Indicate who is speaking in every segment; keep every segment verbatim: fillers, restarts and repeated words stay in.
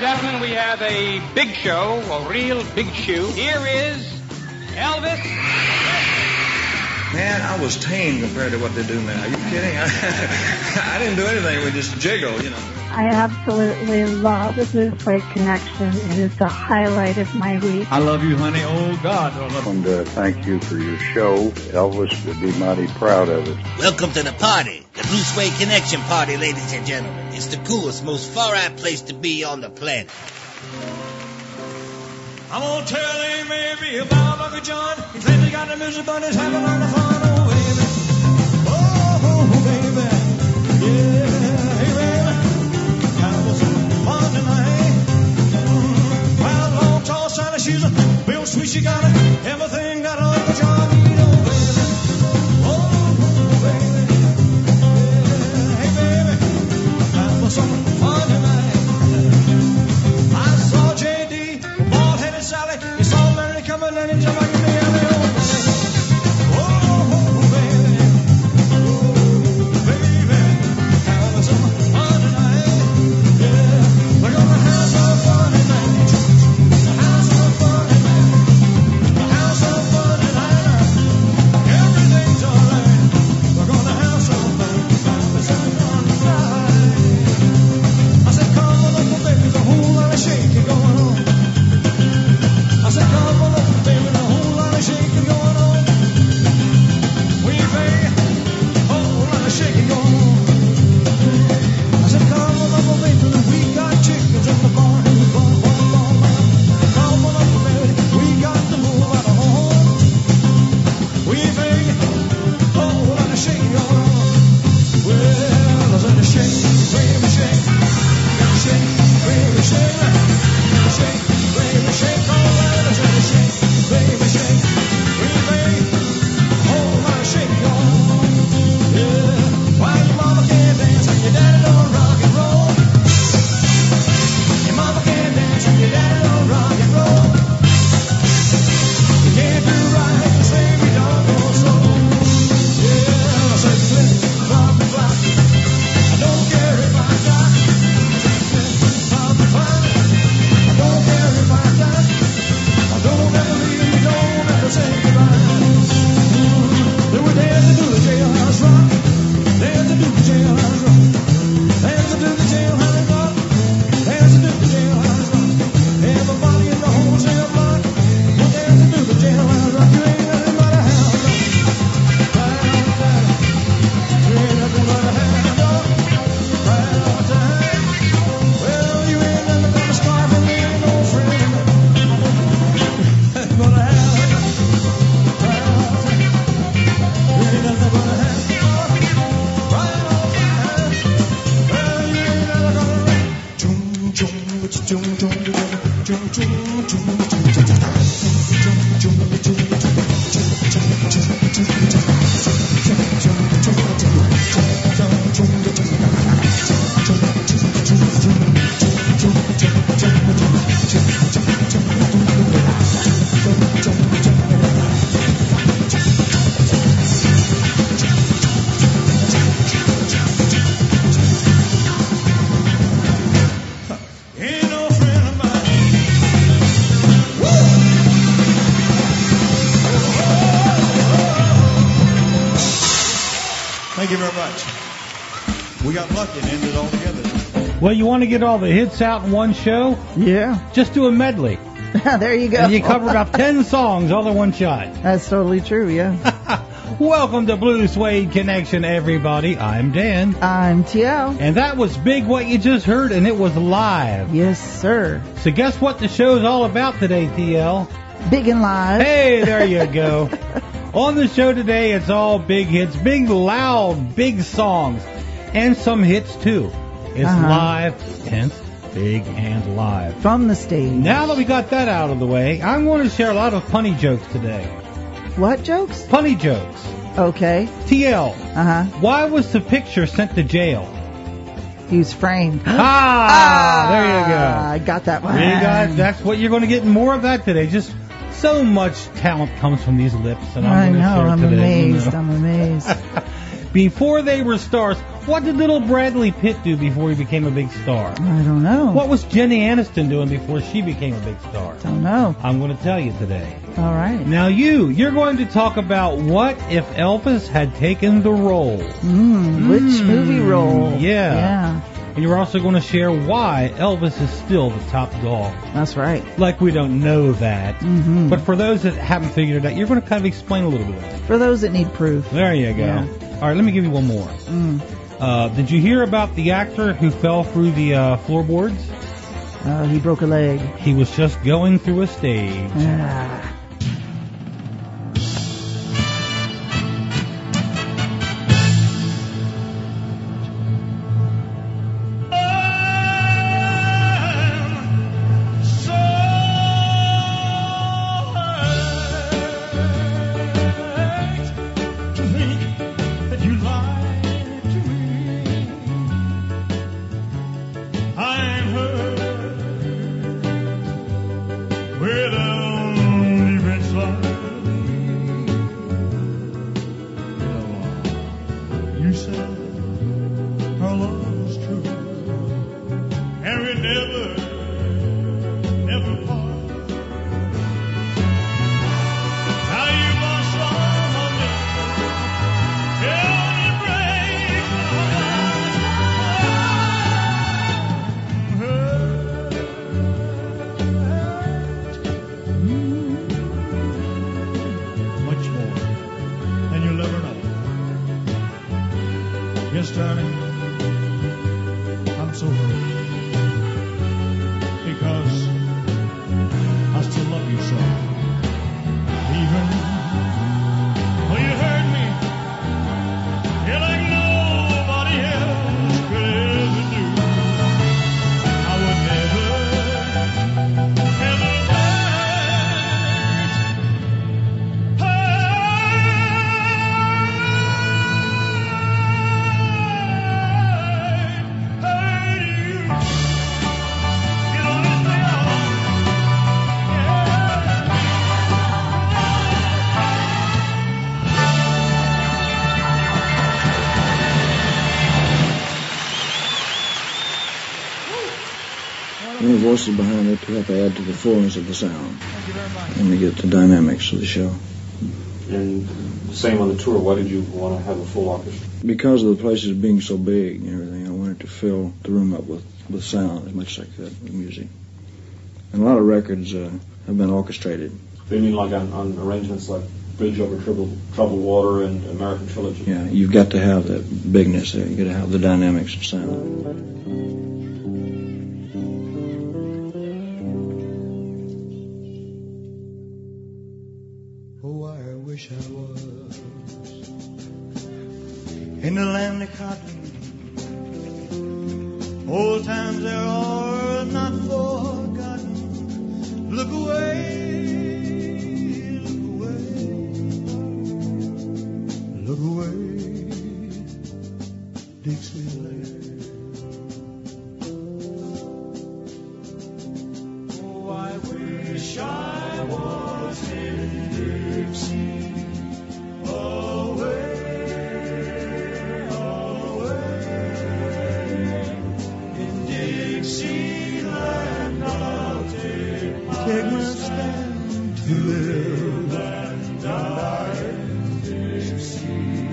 Speaker 1: gentlemen, we have a big show, a real big shoe. Here is Elvis.
Speaker 2: Man, I was tame compared to what they do now. Are you kidding? I, I didn't do anything. We just jiggle, you know.
Speaker 3: I absolutely love the Blue Suede Connection. It is the highlight of my week.
Speaker 4: I love you, honey. Oh, God. I love
Speaker 5: And uh, thank you for your show. Elvis would be mighty proud of it.
Speaker 6: Welcome to the party, the Blue Suede Connection party, ladies and gentlemen. It's the coolest, most far-out place to be on the planet.
Speaker 7: I'm gonna tell him maybe about Uncle John. He claims he got the music, but he's having a lot of fun. Oh, baby. Oh, baby. Yeah, hey, baby. Have some fun tonight. Mm-hmm. Well, long, tall, shiny shoes, real sweet, she got it. Everything got Uncle John. Oh, baby. Oh, baby. Yeah, hey, baby. Have some fun tonight. I saw J D, bald-headed Sally. He saw Larry coming and he jumped like in the alley. Oh, baby. Oh, baby. Have some fun tonight. Yeah, we're gonna have some fun tonight. Have some fun tonight. Have some fun tonight. Everything's alright. We're gonna have some fun. Have some fun tonight. I said, come on, little baby, there's a whole lot of shaking going on. I said, come on, little baby, there's a whole lot of shaking going on. We baby, a whole lot of shaking going on. I said, come on, little baby, we got chickens in the barn, in the barn, barn, barn, barn. Come on, little baby, we got to move out of home. We baby, a whole lot of shaking going on. Well, I said, shake, baby, shake. Shake, baby, shake, shake, baby, shake, all right, I said shake, baby, shake, baby, whole lot of shake on, yeah, why your mama can't dance and your daddy don't rock and roll, your mama can't dance and your daddy don't rock and roll, you can't do right, you say we don't go slow, yeah, I said flip, flop, flop, I don't care if I die. I don't care if I die. I don't ever leave you, don't ever say goodbye. Mm-hmm. Then we're there to do the jailhouse rock. There to do the jailhouse rock. There to do the jailhouse rock. There to do the jailhouse rock. Everybody in the whole jail block. We're there to do the jailhouse rock. You ain't nothing but a hound dog. Right on time. You ain't nothing but a hound dog. Right on time. Well, you ain't nothing but a scar for me, ain't no friend. But I have right on time. You ain't nothing but a hound dog. Right on time. Well, you ain't never gonna run. Chum, chum, chum, chum, chum, chum, chum, chum, ain't no friend of mine. Thank you very much. We got lucky and ended all together.
Speaker 4: Well, you want to get all the hits out in one show?
Speaker 8: Yeah.
Speaker 4: Just do a medley.
Speaker 8: There you go.
Speaker 4: And you cover about ten songs all in one shot.
Speaker 8: That's totally true, yeah.
Speaker 4: Welcome to Blue Suede Connection, everybody. I'm Dan.
Speaker 8: I'm T L.
Speaker 4: And that was big what you just heard, and it was live.
Speaker 8: Yes, sir.
Speaker 4: So guess what the show's all about today, T L?
Speaker 8: Big and live.
Speaker 4: Hey, there you go. On the show today, it's all big hits, big, loud, big songs, and some hits, too. It's
Speaker 8: uh-huh.
Speaker 4: live, hence big and live.
Speaker 8: From the stage.
Speaker 4: Now that we got that out of the way, I'm going to share a lot of punny jokes today.
Speaker 8: What jokes?
Speaker 4: Punny jokes.
Speaker 8: Okay.
Speaker 4: T L.
Speaker 8: Uh-huh.
Speaker 4: Why was the picture sent to jail?
Speaker 8: He was framed.
Speaker 4: Ah,
Speaker 8: ah,
Speaker 4: there you go.
Speaker 8: I got that one.
Speaker 4: You got, that's what you're going to get more of that today. Just so much talent comes from these lips, and I'm
Speaker 8: I
Speaker 4: going to
Speaker 8: know.
Speaker 4: share
Speaker 8: I'm
Speaker 4: today.
Speaker 8: amazed.
Speaker 4: You know?
Speaker 8: I'm amazed.
Speaker 4: Before they were stars, What did little Bradley Pitt do before he became a big star?
Speaker 8: I don't know.
Speaker 4: What was Jenny Aniston doing before she became a big star?
Speaker 8: Don't know.
Speaker 4: I'm going to tell you today.
Speaker 8: All right.
Speaker 4: Now you, you're going to talk about what if Elvis had taken the role.
Speaker 8: Mm, which
Speaker 4: Mm,
Speaker 8: movie role?
Speaker 4: yeah.
Speaker 8: Yeah.
Speaker 4: And you're also going to share why Elvis is still the top dog.
Speaker 8: That's right.
Speaker 4: Like we don't know that.
Speaker 8: Mm-hmm.
Speaker 4: But for those that haven't figured it out, you're going to kind of explain a little bit of it.
Speaker 8: For those that need proof.
Speaker 4: There you go.
Speaker 8: Yeah.
Speaker 4: All right, let me give you one more.
Speaker 8: Mm.
Speaker 4: Uh, did you hear about the actor who fell through the uh, floorboards?
Speaker 8: Uh, he broke a leg.
Speaker 4: He was just going through a stage.
Speaker 8: Ah.
Speaker 5: Any voices behind it to help add to the fullness of the sound. And to get the dynamics of the show.
Speaker 9: And the same on the tour, why did you want to have a full orchestra?
Speaker 5: Because of the places being so big and everything, I wanted to fill the room up with, with sound as much as I could, with music. And a lot of records uh, have been orchestrated.
Speaker 9: Do you mean like on, on arrangements like Bridge Over Troubled, Troubled Water and American Trilogy?
Speaker 5: Yeah, you've got to have that bigness there. You've got to have the dynamics of sound.
Speaker 7: Wish I was in the land of cotton. Old times there are not forgotten. Look away, look away, look away, Dixieland. Oh, I wish I was in Dixie. Take my stand to live and die in Dixie.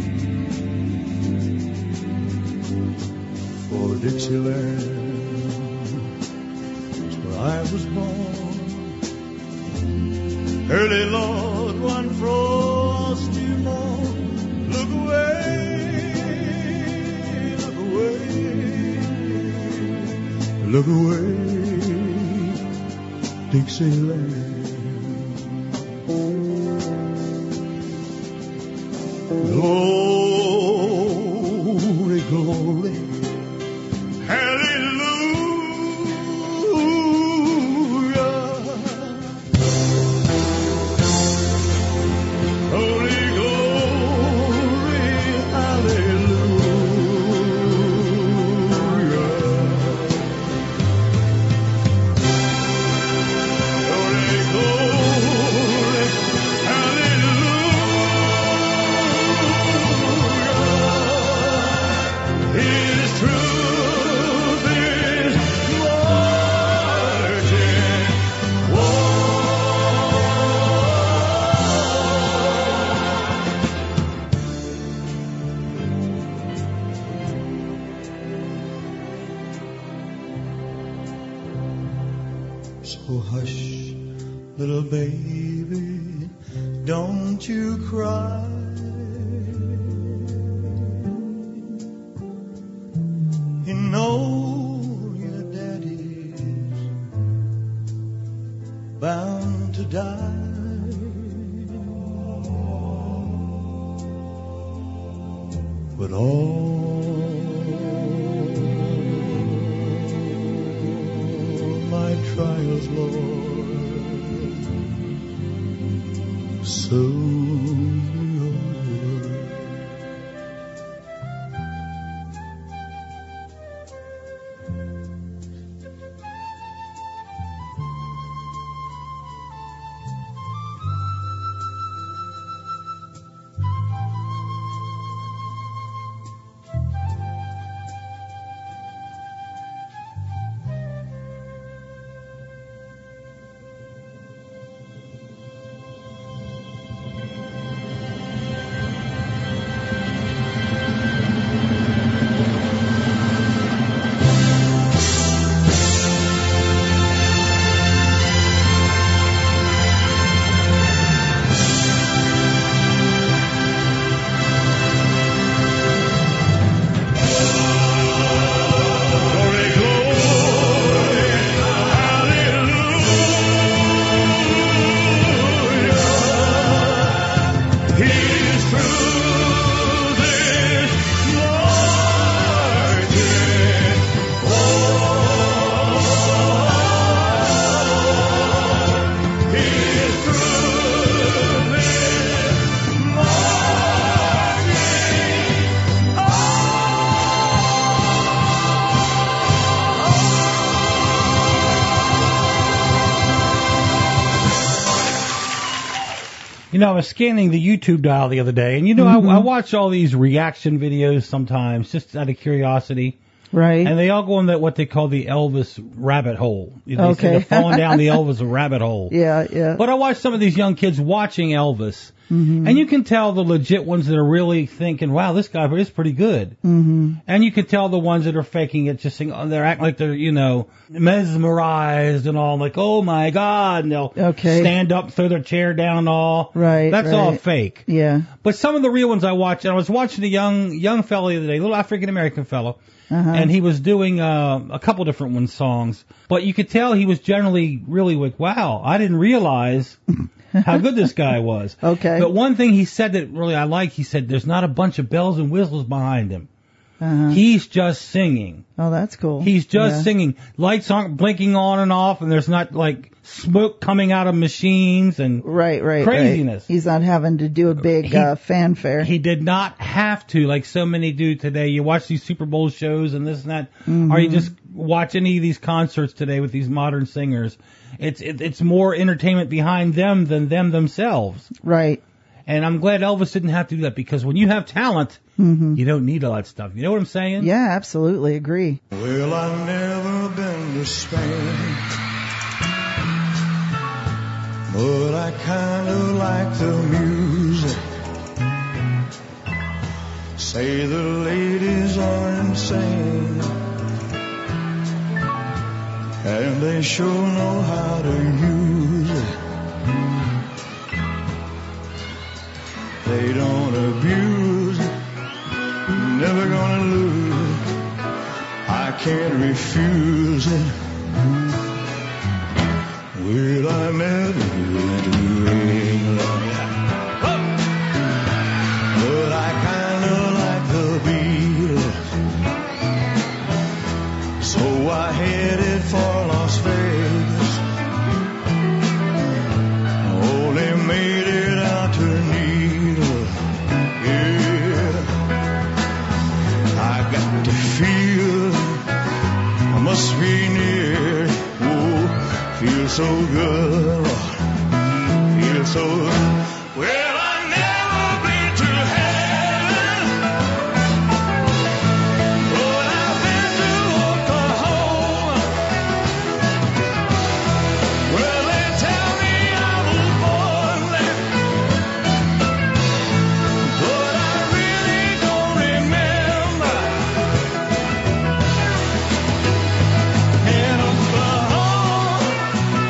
Speaker 7: For Dixieland is where I was born. Early Lord, one frosty morn. Look away, look away, look away, Dixieland. Glory, glory, hallelujah. Holy glory, hallelujah. Holy glory, hallelujah. So hush, little baby, don't you cry. You know your daddy's bound to die. But all my trials, Lord, soon be over.
Speaker 4: You know, I was scanning the YouTube dial the other day, and you know,
Speaker 8: Mhm.
Speaker 4: I, I watch all these reaction videos sometimes just out of curiosity.
Speaker 8: Right.
Speaker 4: And they all go in that what they call the Elvis rabbit hole. You know, they say
Speaker 8: Okay.
Speaker 4: they're falling down the Elvis rabbit hole.
Speaker 8: Yeah, yeah.
Speaker 4: But I watch some of these young kids watching Elvis,
Speaker 8: Mhm.
Speaker 4: and you can tell the legit ones that are really thinking, "Wow, this guy is pretty good."
Speaker 8: Mm-hmm.
Speaker 4: And you can tell the ones that are faking it, just saying, oh, they're acting like they're, you know, mesmerized and all, like, "Oh my God," and they'll
Speaker 8: Okay.
Speaker 4: stand up, throw their chair down, and all.
Speaker 8: Right.
Speaker 4: That's
Speaker 8: right.
Speaker 4: all fake.
Speaker 8: Yeah.
Speaker 4: But some of the real ones I watched, and I was watching a young young fellow the other day, a little African American fellow,
Speaker 8: Uh-huh.
Speaker 4: and he was doing uh, a couple different ones songs, but you could tell he was generally really like, "Wow, I didn't realize how good this guy was."
Speaker 8: Okay.
Speaker 4: But one thing he said that really I like, he said, "There's not a bunch of bells and whistles behind him.
Speaker 8: Uh-huh.
Speaker 4: He's just singing.
Speaker 8: Oh, that's cool.
Speaker 4: He's just
Speaker 8: Yeah.
Speaker 4: singing. Lights aren't blinking on and off, and there's not like smoke coming out of machines and
Speaker 8: Right, right,
Speaker 4: craziness.
Speaker 8: right. He's not having to do a big
Speaker 4: He-
Speaker 8: uh, fanfare.
Speaker 4: He did not have to, like so many do today. You watch these Super Bowl shows and this and that,
Speaker 8: Mhm.
Speaker 4: or you just watch any of these concerts today with these modern singers. It's it, it's more entertainment behind them than them themselves.
Speaker 8: Right.
Speaker 4: And I'm glad Elvis didn't have to do that, because when you have talent,
Speaker 8: Mm-hmm.
Speaker 4: you don't need all that stuff. You know what I'm saying?
Speaker 8: Yeah, absolutely agree.
Speaker 7: Well, I've never been to Spain, but I kind of like the music. Say the ladies are insane, and they sure know how to use it. They don't abuse it, never gonna lose. I can't refuse it. Well, I met you in England, but I kinda like the Beatles, so I headed for Las Vegas. Only made it out to Needle, yeah. I got to feel, I must be near. Oh, feel so good, feel so good. Well, I've never been to heaven, but I've been to Oklahoma. Well, they tell me I was born there, but I really don't remember. In Oklahoma,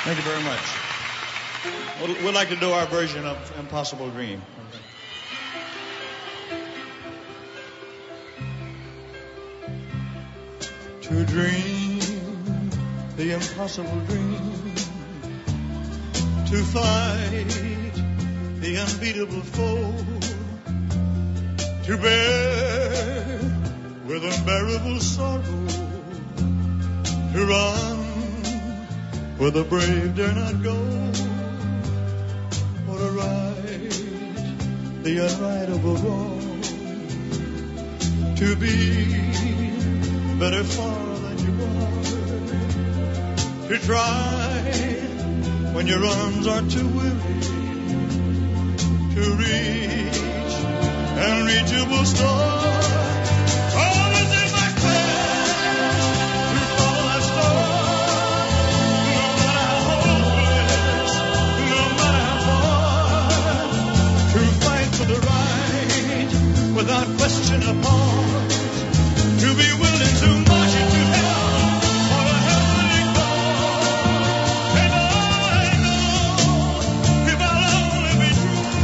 Speaker 7: Thank you very much. We'd we'd like to do our version of Impossible Dream. To dream the impossible dream, to fight the unbeatable foe, to bear with unbearable sorrow, to run where the brave dare not go, or to right the unrightable wrong, to be better far than you are, to try when your arms are too weary, to reach an unreachable star. All is in my quest to follow that star, no matter how hopeless, no matter how far, to fight for the right without question apart, to be willing to march into hell for a heavenly cause. And I know if I'll only be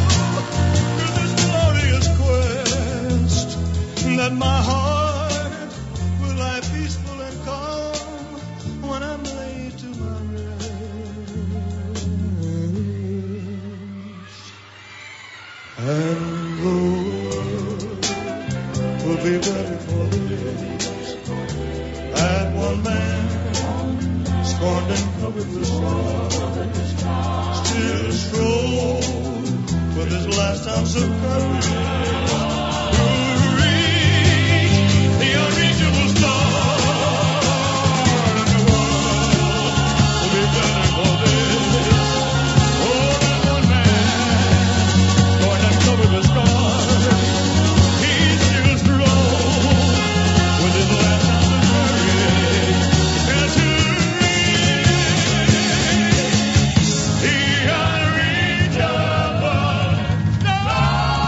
Speaker 7: true to this glorious quest, that my heart will lie peaceful and calm when I'm laid to my rest. And the world will be ready for this. And one man, scorned and covered with scars, still strode with his last ounce of courage to reach the unreachable star. And the world will be better for this. Oh, that one man, scorned and covered with scars, he still strode with his last ounce of courage and to reach the unreachable star.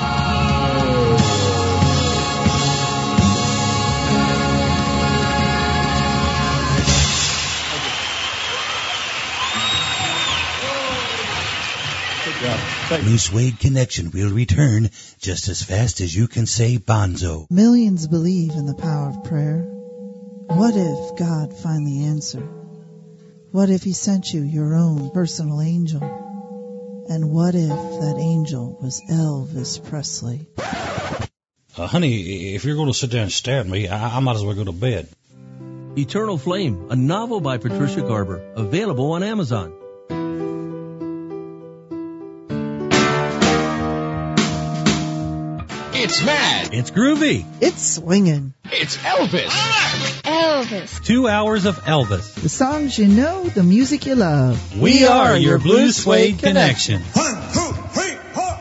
Speaker 7: Good job. Thank you.
Speaker 6: Blue Suede Connection will return just as fast as you can say bonzo.
Speaker 8: Millions believe in the power of prayer. What if God finally answered? What if he sent you your own personal angel? And what if that angel was Elvis Presley?
Speaker 10: Uh, honey, if you're going to sit there and stare at me, I, I might as well go to bed.
Speaker 11: Eternal Flame, a novel by Patricia Garber, available on Amazon.
Speaker 1: It's mad.
Speaker 4: It's groovy.
Speaker 8: It's swinging.
Speaker 1: It's Elvis.
Speaker 3: Elvis.
Speaker 4: Two hours of Elvis.
Speaker 8: The songs you know, the music you love.
Speaker 4: We are your Blue Suede Connection.
Speaker 7: One, two, three, four.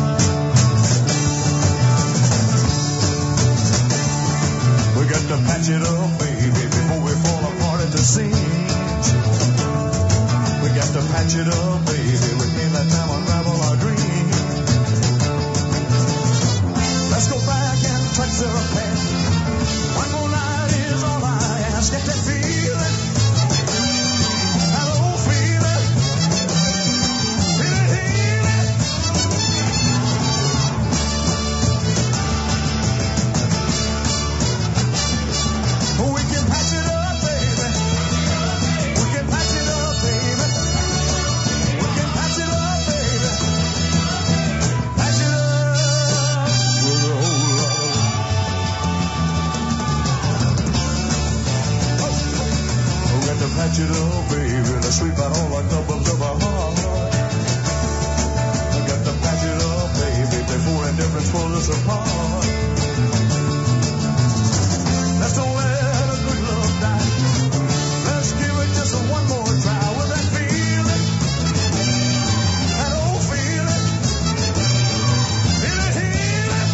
Speaker 12: We got to patch it up, baby, before we fall apart at the seams. We got to patch it up, baby, with me that time unravel our dreams. Let's go back and touch the pen. One more night is all I ask. Get that feeling, that old feeling, feel it healing. We can patch it up, baby. We can patch it up, baby. We can patch it up, baby. Patch it up with a whole lot of love. We got to patch it up, baby. Let's sweep out all our troubles of our heart. We got to patch it up, baby, before indifference pulls us apart. Let's don't let a good love die. Let's give it just one more try with that feeling, that old feeling, feel it healing.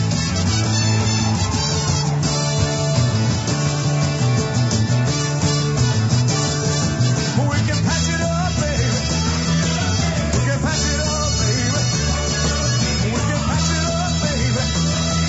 Speaker 12: We can patch it up, baby. We can patch it up, baby. We can patch it up, baby.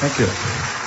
Speaker 5: Thank you.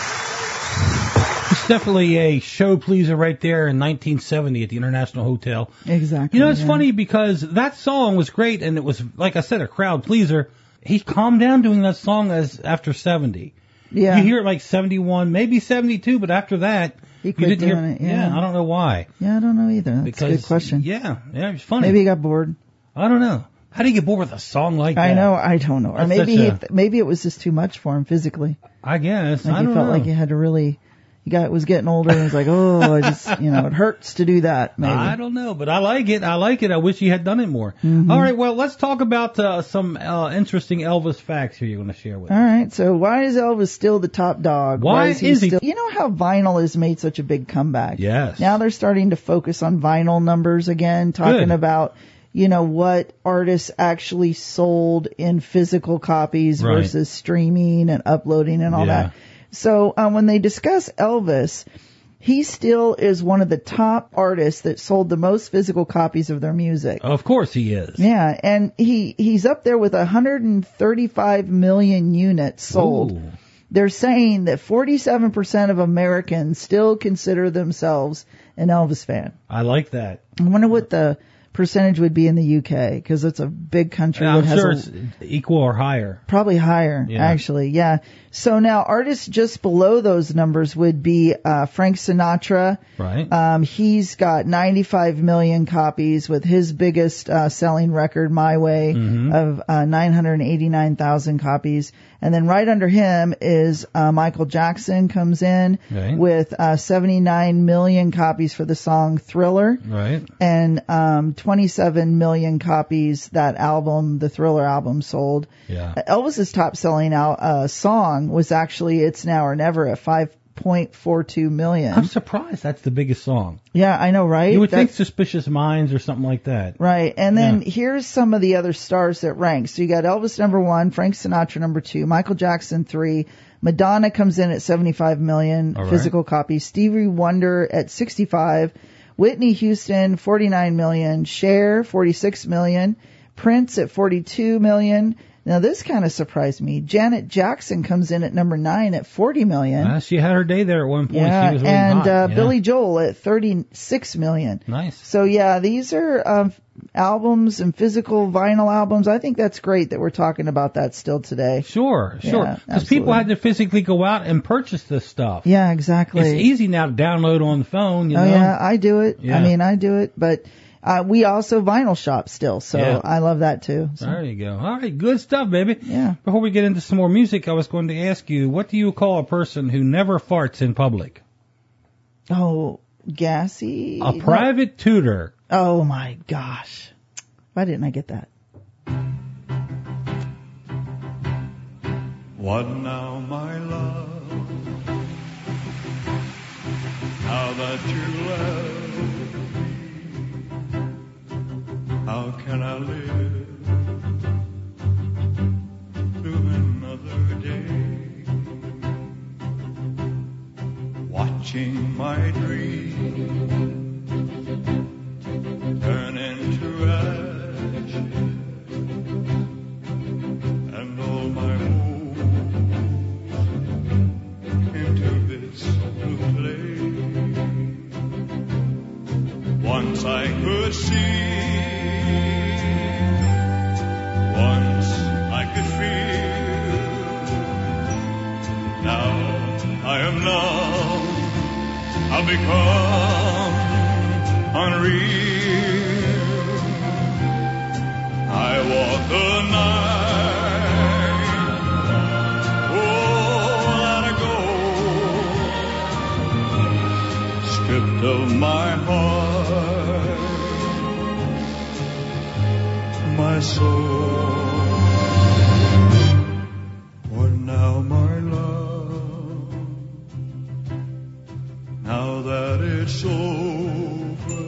Speaker 4: It's definitely a show pleaser right there in nineteen seventy at the International Hotel.
Speaker 8: Exactly.
Speaker 4: You know, it's
Speaker 8: yeah.
Speaker 4: funny because that song was great, and it was, like I said, a crowd pleaser. He calmed down doing that song as after seventy.
Speaker 8: Yeah.
Speaker 4: You hear it like seventy-one, maybe seventy-two, but after that,
Speaker 8: He
Speaker 4: you
Speaker 8: quit
Speaker 4: didn't
Speaker 8: doing
Speaker 4: hear.
Speaker 8: it, yeah.
Speaker 4: I don't know why.
Speaker 8: Yeah, I don't know either. That's
Speaker 4: because,
Speaker 8: a good question.
Speaker 4: Yeah, yeah, it's funny.
Speaker 8: Maybe he got bored.
Speaker 4: I don't know. How do you get bored with a song like that?
Speaker 8: I know, I don't know. Or
Speaker 4: That's
Speaker 8: maybe
Speaker 4: such
Speaker 8: he,
Speaker 4: a-
Speaker 8: maybe it was just too much for him physically.
Speaker 4: I guess.
Speaker 8: Like
Speaker 4: I
Speaker 8: he
Speaker 4: don't
Speaker 8: felt
Speaker 4: know.
Speaker 8: like he had to really, he got was getting older and was like, oh, I just, you know, it hurts to do that. Maybe.
Speaker 4: I don't know, but I like it. I like it. I wish he had done it more.
Speaker 8: Mhm.
Speaker 4: All right, well, let's talk about uh, some uh, interesting Elvis facts here you're going to share with us.
Speaker 8: All right, so why is Elvis still the top dog?
Speaker 4: Why
Speaker 8: is he
Speaker 4: is he-
Speaker 8: still? You know how vinyl has made such a big comeback?
Speaker 4: Yes.
Speaker 8: Now they're starting to focus on vinyl numbers again, talking
Speaker 4: Good.
Speaker 8: about, you know, what artists actually sold in physical copies
Speaker 4: Right.
Speaker 8: versus streaming and uploading and all
Speaker 4: Yeah.
Speaker 8: that. So um, when they discuss Elvis, he still is one of the top artists that sold the most physical copies of their music.
Speaker 4: Of course he is.
Speaker 8: Yeah, and he he's up there with one hundred thirty-five million units sold.
Speaker 4: Ooh.
Speaker 8: They're saying that forty-seven percent of Americans still consider themselves an Elvis fan.
Speaker 4: I like that.
Speaker 8: I wonder what the percentage would be in the U K, because it's a big country
Speaker 4: Yeah,
Speaker 8: that
Speaker 4: I'm
Speaker 8: has
Speaker 4: sure
Speaker 8: a,
Speaker 4: it's equal or higher.
Speaker 8: probably higher,
Speaker 4: Yeah.
Speaker 8: actually. Yeah. So now artists just below those numbers would be uh, Frank Sinatra.
Speaker 4: Right.
Speaker 8: Um, he's got ninety-five million copies with his biggest uh, selling record, My Way,
Speaker 4: Mhm.
Speaker 8: of uh, nine hundred eighty-nine thousand copies. And then right under him is uh, Michael Jackson comes in
Speaker 4: Right.
Speaker 8: with uh, seventy-nine million copies for the song Thriller.
Speaker 4: Right.
Speaker 8: And um, twenty-seven million copies that album, the Thriller album, sold.
Speaker 4: Yeah.
Speaker 8: Uh, Elvis's top selling out uh, song was actually It's Now or Never at five point four two million.
Speaker 4: I'm surprised that's the biggest song.
Speaker 8: Yeah, I know, right?
Speaker 4: You would think
Speaker 8: That's-
Speaker 4: Suspicious Minds or something like that.
Speaker 8: Right. And then
Speaker 4: Yeah.
Speaker 8: here's some of the other stars that rank. So you got Elvis number one, Frank Sinatra number two, Michael Jackson three, Madonna comes in at seventy-five million
Speaker 4: All right.
Speaker 8: physical copies, Stevie Wonder at sixty-five, Whitney Houston forty-nine million, Cher forty-six million, Prince at forty-two million. Now this kind of surprised me. Janet Jackson comes in at number nine at forty million.
Speaker 4: Uh, she had her day there at one point.
Speaker 8: Yeah,
Speaker 4: She was really
Speaker 8: and
Speaker 4: hot.
Speaker 8: uh,
Speaker 4: Yeah.
Speaker 8: Billy Joel at thirty-six million.
Speaker 4: Nice.
Speaker 8: So yeah, these are um, albums and physical vinyl albums. I think that's great that we're talking about that still today.
Speaker 4: Sure, sure.
Speaker 8: Yeah,
Speaker 4: Because people
Speaker 8: absolutely.
Speaker 4: had to physically go out and purchase this stuff.
Speaker 8: Yeah, exactly.
Speaker 4: It's easy now to download on the phone, you
Speaker 8: oh
Speaker 4: know.
Speaker 8: yeah, I do it.
Speaker 4: Yeah.
Speaker 8: I mean, I do it, but uh, we also vinyl shop still, so
Speaker 4: Yeah.
Speaker 8: I love that too. So.
Speaker 4: There you go. All right, good stuff, baby.
Speaker 8: Yeah.
Speaker 4: Before we get into some more music, I was going to ask you, what do you call a person who never farts in public?
Speaker 8: Oh, gassy.
Speaker 4: A private tutor.
Speaker 8: Oh my gosh, why didn't I get that?
Speaker 12: What now, my love? Now that you left me, how can I live through another day? Watching my dream turn into ash, and all my hopes into this blue clay. Once I could see, once I could feel. Now I am numb, I've become unreal. I walk the night, oh, let it go, stripped of my heart, my soul. What now, my love? Now that it's over,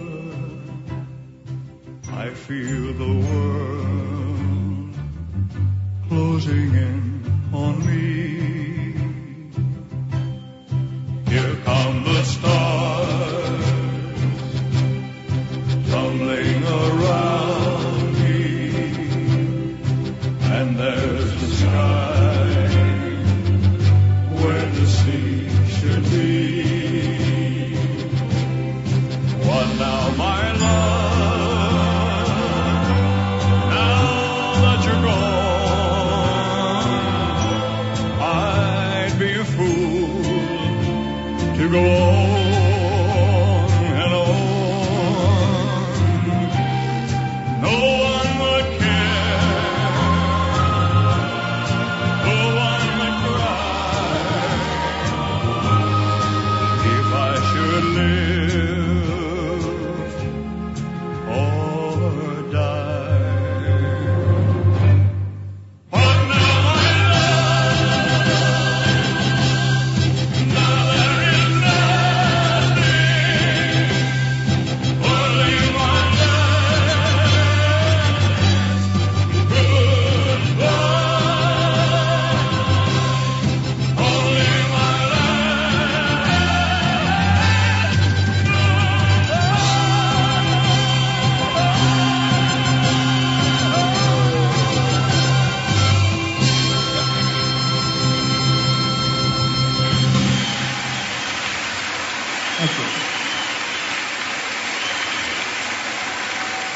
Speaker 12: I feel the world closing in on me. Here come the stars tumbling around me, and there's the sky where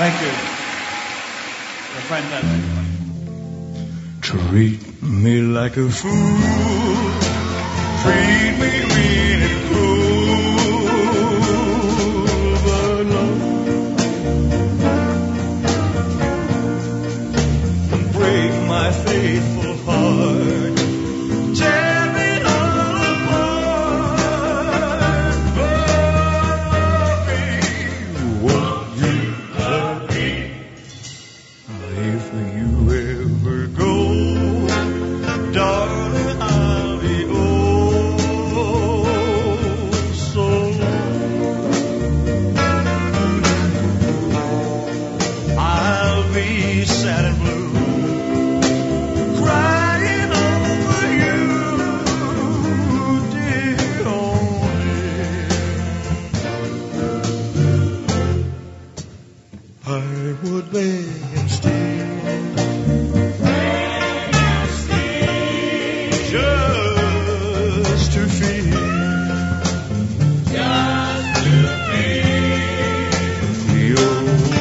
Speaker 13: Thank you. You're fantastic.
Speaker 12: Treat me like a fool. Treat me mean and cruel. But love, break my faithful heart. Tear me all apart. Love me what you love me. If you ever go, darling, I'll be oh so long. I'll be sad and blue, crying over you, dear only. I would beg and steal, just to feel, just to feel your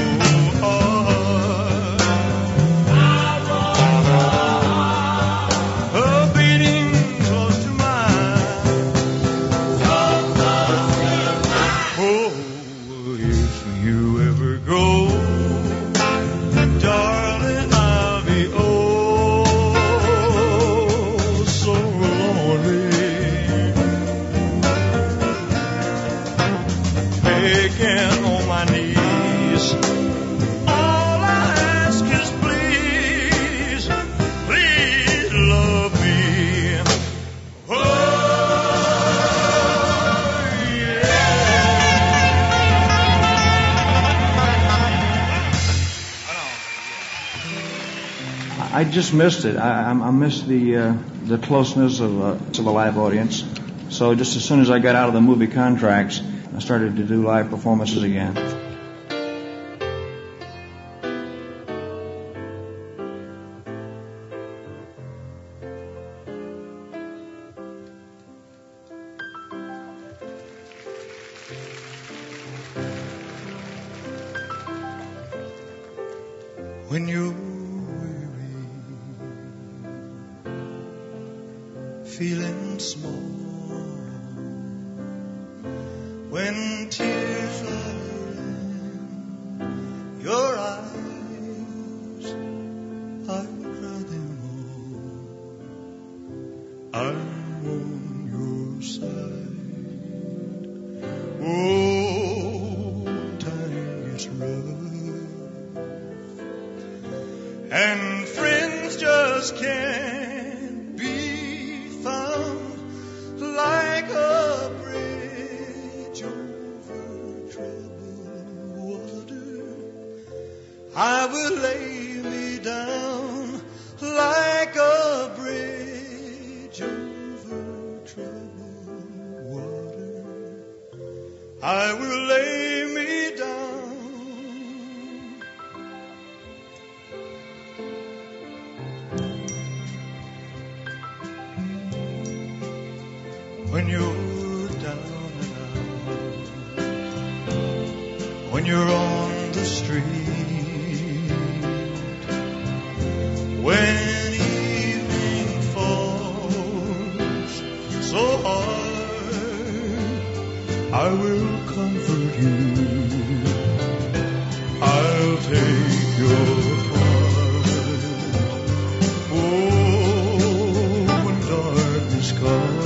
Speaker 12: heart, a beating close to mine, so close to mine. Oh, if you ever go, darling, I'll be oh so lonely, begging on my knees. All I ask is please, please love me. Oh,
Speaker 5: I just missed it. I, I, I missed the uh, the closeness of, uh, of a live audience. So just as soon as I got out of the movie contracts, I started to do live performances again.
Speaker 12: When you're weary, feeling small, when tears are in your eyes, I will cry them all. I'm on your side. Oh, time gets rough, and friends just can't be found, like a bridge over troubled water. I will lay me down like a bridge over troubled water. I will lay me down. When you're down and out, when you're on the street, when evening falls so hard, I will comfort you. I'll take your part. Oh, when darkness comes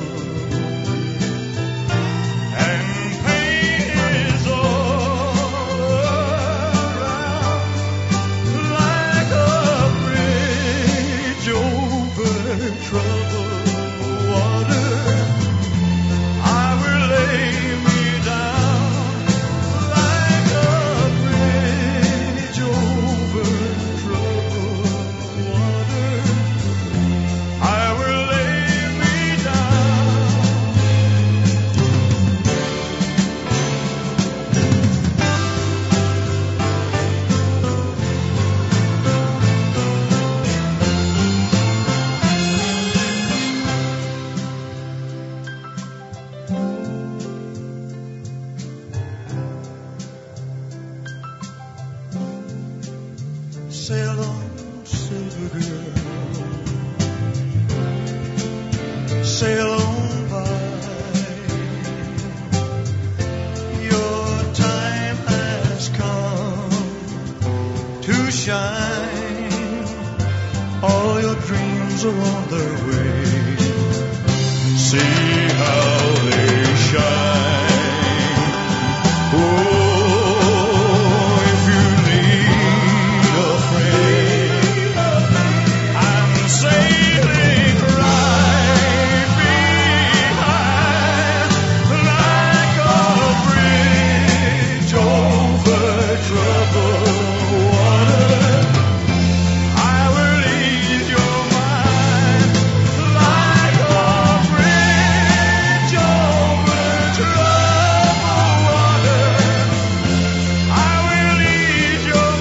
Speaker 12: troubled water, I will lay me down like a bridge over troubled water. I will lay me shine. All your dreams are on their way. See how they shine. Oh, if you need a friend, I'm sailing right behind like a bridge over troubled water. I will ease your mind like a bridge over troubled water. I will ease your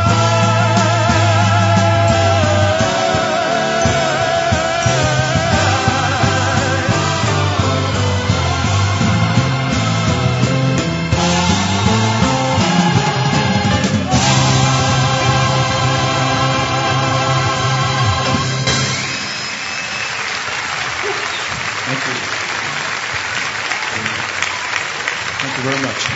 Speaker 5: Thank you. Thank you very much.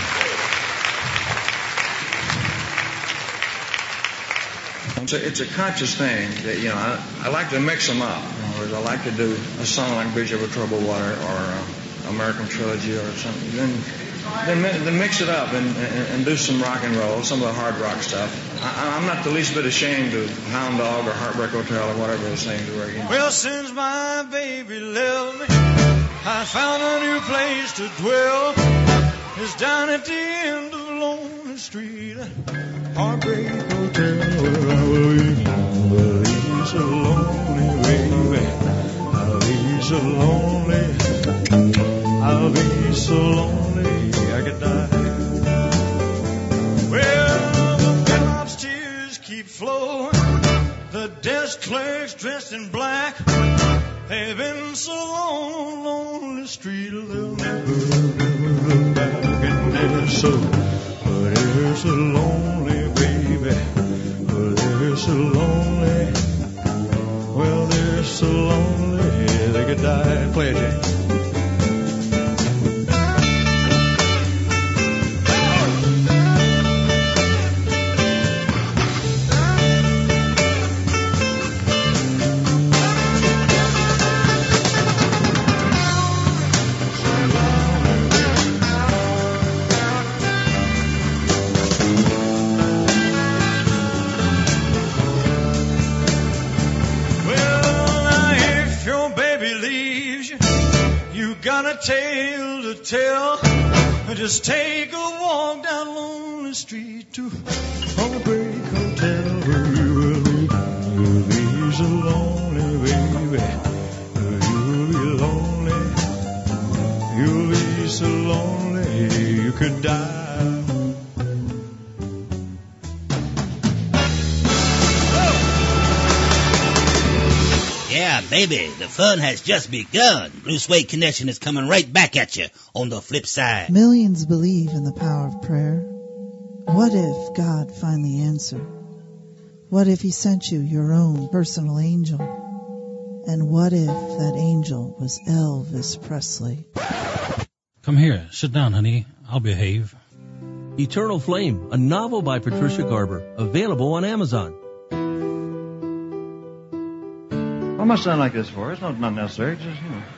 Speaker 5: It's a, it's a conscious thing that, you know, I, I like to mix them up. In other words, I like to do a song like Bridge Over Troubled Water or uh, American Trilogy or something. Then, then, mi- then mix it up and, and, and do some rock and roll, some of the hard rock stuff. I, I'm not the least bit ashamed of Hound Dog or Heartbreak Hotel or whatever those things were again.
Speaker 12: Well, since my baby left me, I found a new place to dwell. It's down at the end of Lonely Street, Heartbreak Hotel, where I will be. I'll be so lonely, baby. I'll be so lonely. I'll be so lonely I could die. Well, the bellhop's tears keep flowing. The desk clerks dressed in black. They've been so long on Lonely Street, they'll never, never look back. And they're so, oh, they're so lonely, baby. Oh, they're so lonely. Well, they're so lonely, they could die. Play it, James. Got a tale to tell. Just take a walk down Lonely Street to Heartbreak Hotel, where you will be. You'll be so lonely, baby. You'll be lonely. You'll be so lonely you could die.
Speaker 6: Yeah, baby, the fun has just begun. Blue Suede Connection is coming right back at you on the flip side.
Speaker 8: Millions believe in the power of prayer. What if God finally answered? What if he sent you your own personal angel? And what if that angel was Elvis Presley?
Speaker 10: Come here. Sit down, honey. I'll behave.
Speaker 11: Eternal Flame, a novel by Patricia Garber, available on Amazon.
Speaker 5: What am I sound like this for? It's not, not necessary. It's just, you know.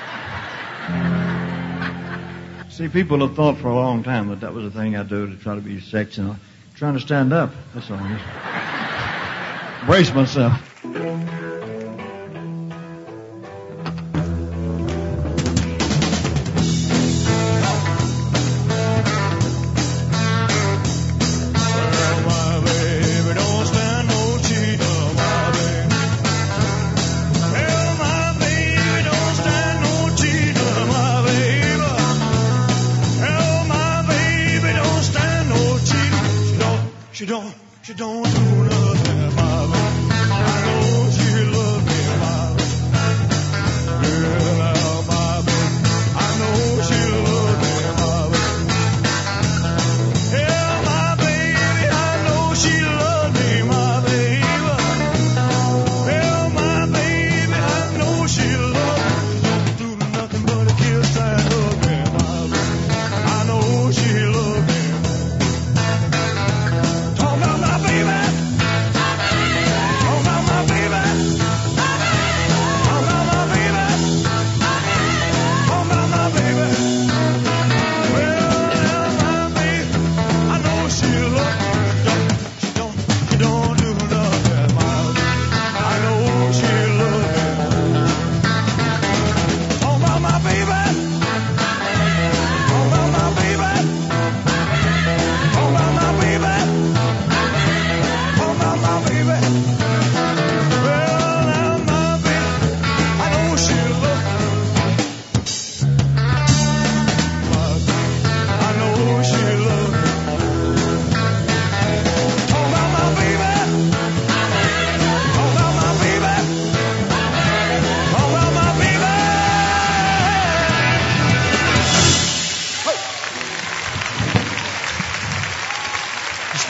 Speaker 5: See, people have thought for a long time that that was the thing I do to try to be sexy. I'm trying to stand up. That's all. Just brace myself.
Speaker 12: She don't, she don't do nothing, my baby. I know she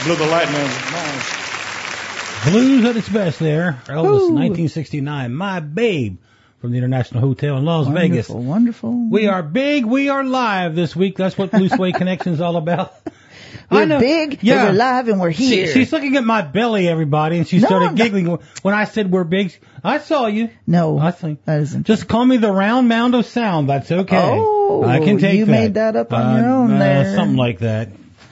Speaker 13: Blew the light man's mind.
Speaker 4: Blues at its best there. Elvis,
Speaker 8: Ooh.
Speaker 4: nineteen sixty-nine. My Babe from the International Hotel in Las
Speaker 8: Wonderful,
Speaker 4: Vegas.
Speaker 8: wonderful.
Speaker 4: We are big. We are live this week. That's what Blue Suede Connection is all about. I
Speaker 8: We're
Speaker 4: know.
Speaker 8: big,
Speaker 4: Yeah.
Speaker 8: and we're live, and we're here.
Speaker 4: She, she's looking at my belly, everybody, and she
Speaker 8: No,
Speaker 4: started
Speaker 8: I'm not.
Speaker 4: giggling when I said we're big. I saw you.
Speaker 8: no,
Speaker 4: I think.
Speaker 8: that isn't.
Speaker 4: Just call me the round mound of sound. That's okay.
Speaker 8: Oh,
Speaker 4: I can take
Speaker 8: you
Speaker 4: that.
Speaker 8: made that up on your
Speaker 4: Uh,
Speaker 8: own
Speaker 4: uh,
Speaker 8: there.
Speaker 4: Something like that.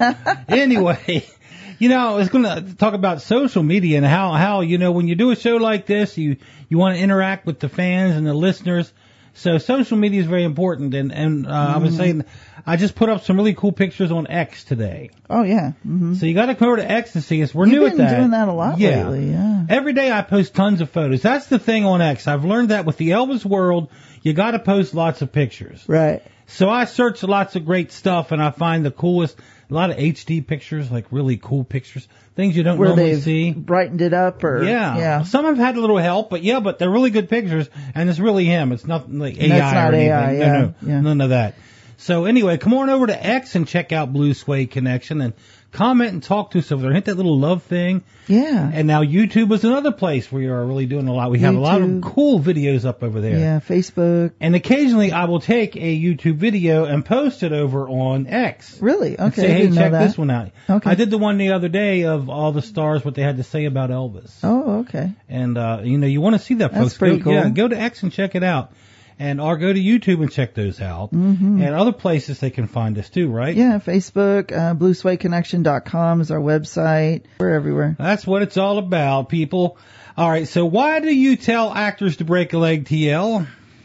Speaker 4: Anyway, you know, I was going to talk about social media and how, how, you know, when you do a show like this, you, you want to interact with the fans and the listeners. So social media is very important. And, and, uh, I was saying, I just put up some really cool pictures on X today.
Speaker 8: Oh yeah. Mm-hmm.
Speaker 4: So you got to come over to X to see us. We're
Speaker 8: You've
Speaker 4: new
Speaker 8: been
Speaker 4: at that.
Speaker 8: doing that a lot
Speaker 4: yeah.
Speaker 8: lately. Yeah.
Speaker 4: Every day I post tons of photos. That's the thing on X. I've learned that with the Elvis world, you got to post lots of pictures.
Speaker 8: Right.
Speaker 4: So I search lots of great stuff, and I find the coolest, a lot of H D pictures, like really cool pictures, things you don't
Speaker 8: Where
Speaker 4: normally
Speaker 8: they've
Speaker 4: see.
Speaker 8: brightened it up, or
Speaker 4: Yeah.
Speaker 8: yeah.
Speaker 4: Some have had a little help, but yeah, but they're really good pictures, and it's really him. It's nothing like A I
Speaker 8: That's not
Speaker 4: or anything.
Speaker 8: A I,
Speaker 4: no,
Speaker 8: yeah,
Speaker 4: no,
Speaker 8: yeah.
Speaker 4: none of that. So anyway, come on over to X and check out Blue Suede Connection and comment and talk to us over there. Hit that little love thing.
Speaker 8: Yeah.
Speaker 4: And now YouTube is another place where you are really doing a lot. We have a lot of
Speaker 8: YouTube.
Speaker 4: cool videos up over there.
Speaker 8: Yeah. Facebook.
Speaker 4: And occasionally I will take a YouTube video and post it over on X.
Speaker 8: Really?
Speaker 4: And
Speaker 8: Okay.
Speaker 4: say,
Speaker 8: I
Speaker 4: hey,
Speaker 8: didn't know
Speaker 4: check
Speaker 8: that.
Speaker 4: this one out.
Speaker 8: Okay.
Speaker 4: I did the one the other day of all the stars, what they had to say about Elvis.
Speaker 8: Oh, okay.
Speaker 4: And, uh, you know, you want to see that,
Speaker 8: That's
Speaker 4: folks.
Speaker 8: pretty
Speaker 4: go,
Speaker 8: cool.
Speaker 4: Yeah, go to X and check it out. And, or go to YouTube and check those out.
Speaker 8: Mm-hmm.
Speaker 4: And other places they can find us too, right?
Speaker 8: Yeah, Facebook, uh, blue suede connection dot com is our website. We're everywhere.
Speaker 4: That's what it's all about, people. All right, so why do you tell actors to break a leg, T L?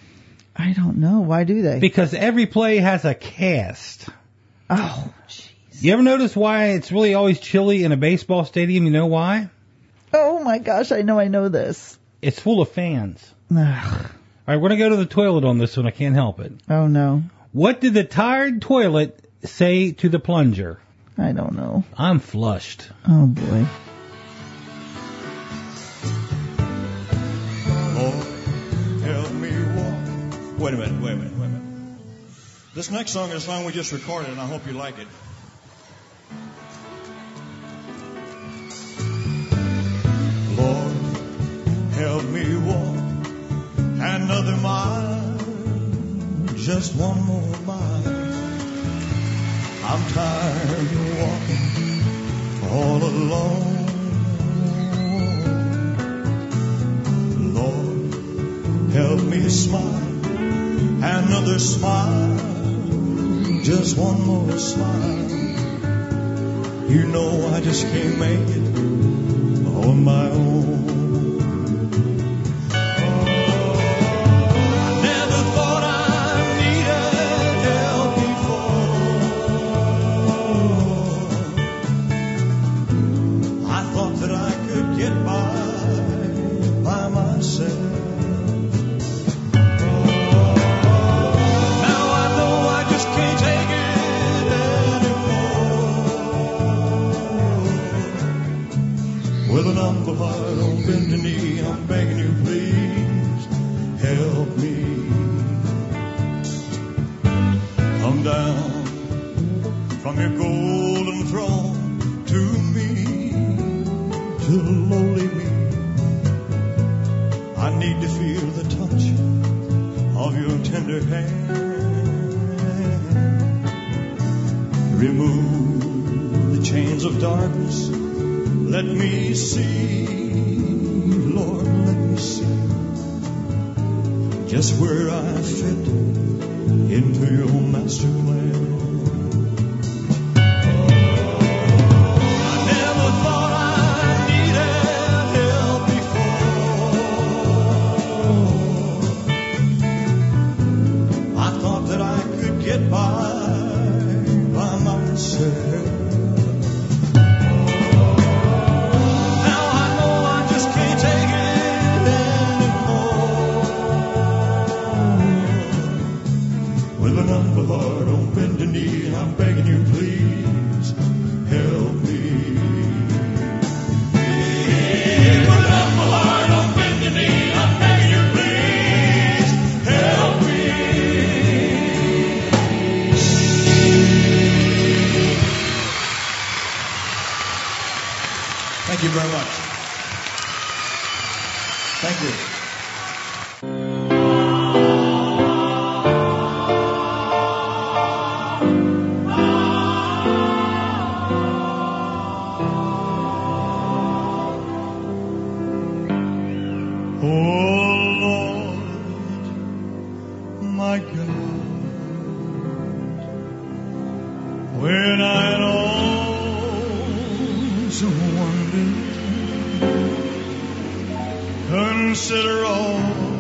Speaker 8: I don't know. Why do they?
Speaker 4: Because every play has a cast.
Speaker 8: Oh, jeez.
Speaker 4: You ever notice why it's really always chilly in a baseball stadium? You know why?
Speaker 8: Oh my gosh, I know I know this.
Speaker 4: It's full of fans.
Speaker 8: Ugh.
Speaker 4: All right, we're going to go to the toilet on this one. I can't help it.
Speaker 8: Oh no.
Speaker 4: What did the tired toilet say to the plunger?
Speaker 8: I don't know.
Speaker 4: I'm flushed.
Speaker 8: Oh boy.
Speaker 7: Lord, help me walk. Wait a minute, wait a minute, wait a minute. This next song is a song we just recorded, and I hope you like it. Lord, help me walk another mile, just one more mile. I'm tired of walking all alone. Lord, help me smile, another smile, just one more smile. You know I just can't make it on my own. I never thought I needed help before. I thought that I could get by by myself. Now I know I just can't take it anymore. With an humble heart on bended knee, I'm begging you, please help me. Come down from your golden throne to me, to lowly me. I need to feel the touch of your tender hand. Remove the chains of darkness. Let me see, Lord, let me see just where I fit into your master plan. I never thought I needed help before. I thought that I could get by by myself. With an humble heart on bended knee,
Speaker 12: consider all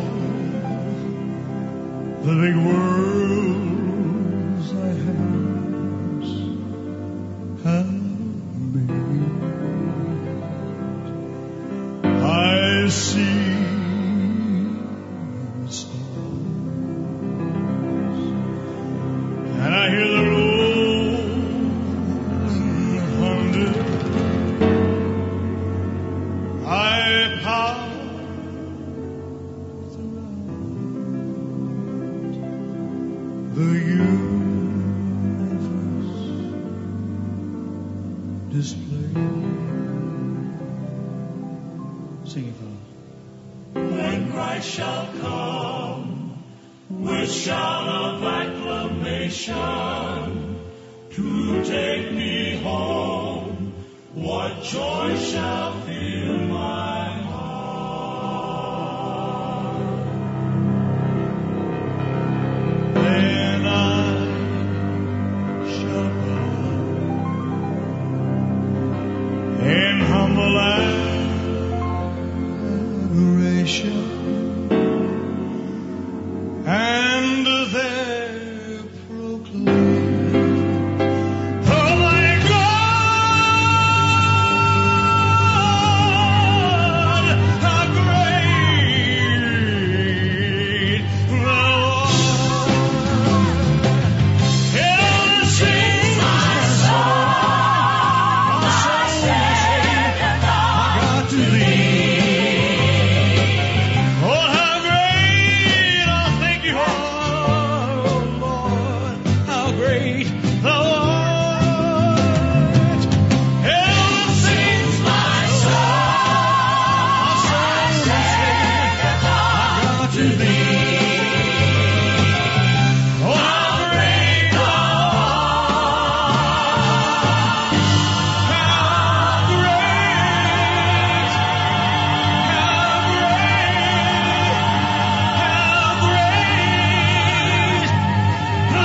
Speaker 12: the big worlds I have made. I see the stars, and I hear the rolling thunder. I pass the universe display. Sing it, fellas.
Speaker 7: When Christ shall come with shout of acclamation to take me home, what joy shall fill my heart?
Speaker 12: Then I shall bow in humble adoration, and there proclaim, oh my God, how great thou art. He'll sing my soul, my Savior God to thee. Oh, how great, oh, thank you, oh Lord, how great thou art. He'll sing my soul, my Savior God to thee. Oh, how great thou art. How great, how great, how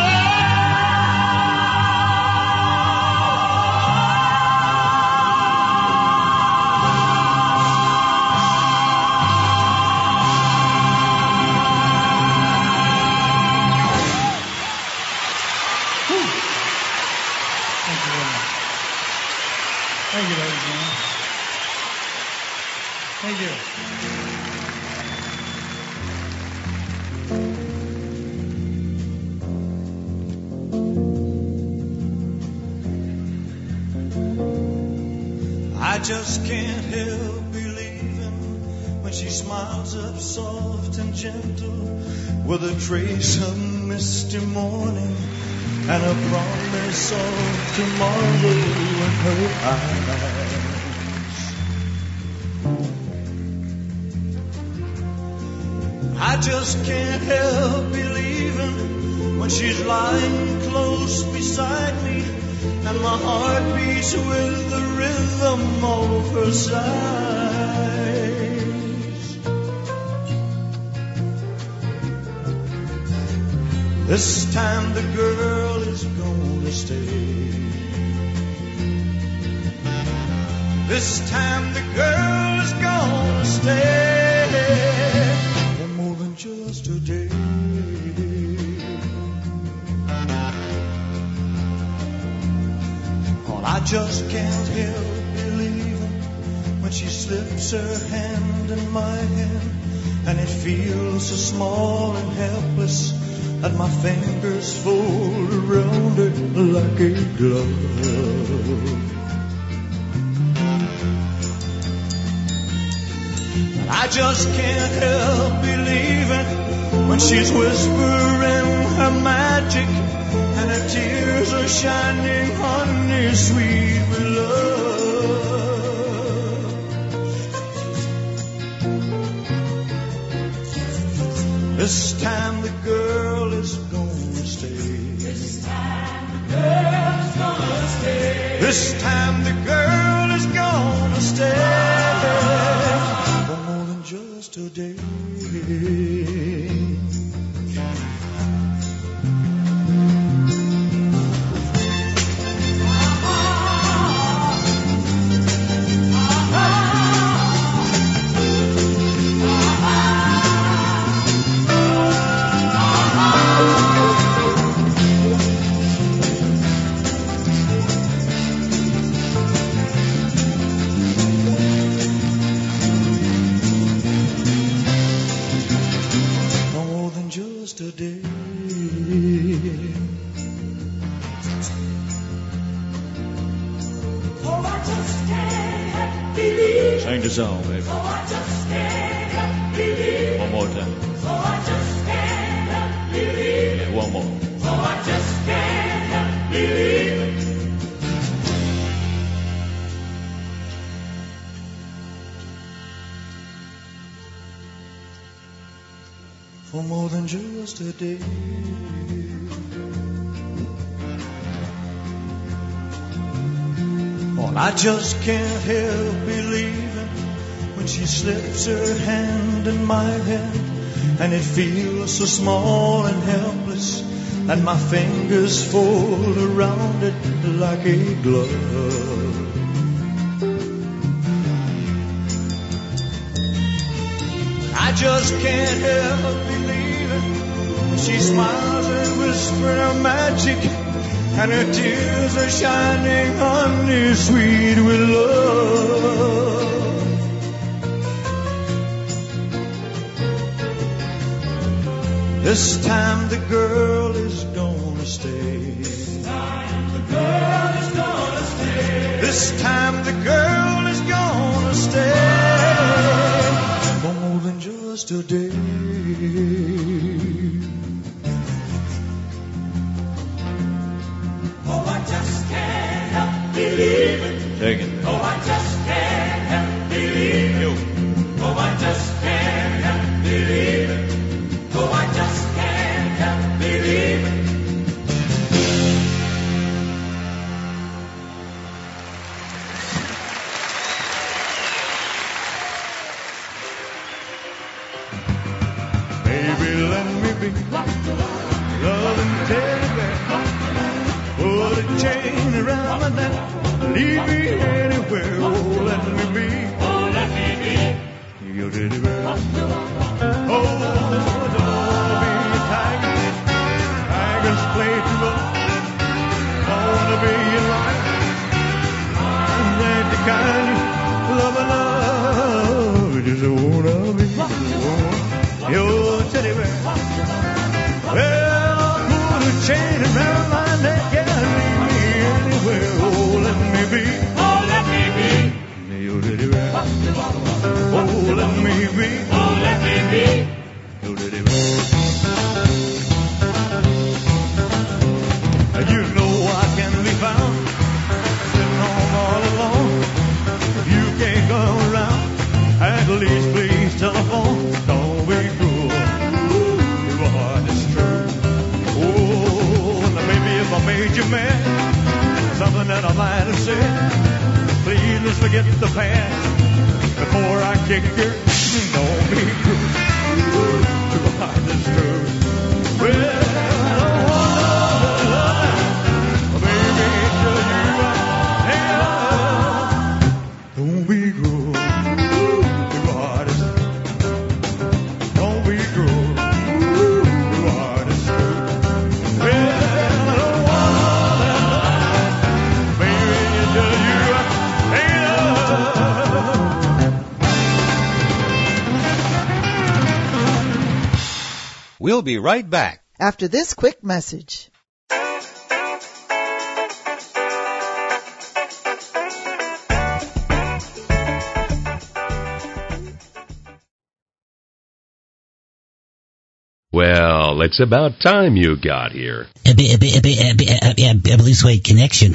Speaker 12: Thank you very much. Thank you, ladies and gentlemen. Thank you. I just can't help believing when she smiles up soft and gentle with a trace of misty morning and a promise of tomorrow in her eyes. I just can't help believing when she's lying close beside me and my heart beats with the rhythm of her sighs. This time the girl is gonna stay. This time the girl is gonna stay for more than just a day. I just can't help believing when she slips her hand in my hand and it feels so small and helpless that my fingers fold around it like a glove. I just can't help believing when she's whispering her magic and her tears are shining honey sweet with love. This time the girl is gonna stay. This time the girl is gonna stay. This time the girl is gonna stay for more than just a day.
Speaker 7: Ah
Speaker 12: just a day.
Speaker 7: Oh, I just can't believe.
Speaker 13: Sing the song, baby.
Speaker 7: Oh, I just can't believe.
Speaker 13: One more time.
Speaker 7: Oh, I just can't believe.
Speaker 13: Yeah, one more.
Speaker 7: Oh, I just can't believe.
Speaker 12: For more than just a day. Well, I just can't help believing when she slips her hand in my hand, and it feels so small and helpless, and my fingers fold around it like a glove. I just can't help believing she smiles and whispers her magic, and her tears are shining honey sweet with love. This time the girl is gonna stay.
Speaker 7: This time the girl is gonna stay.
Speaker 12: This time the girl is gonna stay for more than just a day.
Speaker 7: Oh, I just can't help believing.
Speaker 13: Take it.
Speaker 7: Oh, I just can't help believing. Oh, I just can't help believing. Oh, I just can't help believing.
Speaker 12: Baby, let me be loving teddy bear. Put a chain around my neck, leave me anywhere. Oh, let me be.
Speaker 7: Oh, let me be.
Speaker 12: Your teddy bear. Oh, don't be a tiger. Tigers play too rough. I wanna be your life. And that the kind of love I love. Just wanna be your teddy bear. Well, put a chain around my neck and leave me anywhere. Oh, let me be.
Speaker 7: Oh, let me be.
Speaker 12: Your teddy bear. Oh, let me be.
Speaker 7: Oh, let me be.
Speaker 12: Your teddy bear. You know I can be found sitting home all alone. If you can't come around, at least please telephone. Don't be cruel. Your heart is true. Oh, now maybe if I made you mad, something that I might have said, please let's forget the past before I kick your. Don't be cruel. Your heart is true. Well, don't be cruel. Your heart is don't be cruel. Your heart is true. Well, I don't wanna baby, tell you ain't love.
Speaker 14: We'll be right back
Speaker 8: after this quick message.
Speaker 15: Well, it's about time you got here.
Speaker 6: A b- a b- a b- a b- a b- a b- a Blue Suede Connection.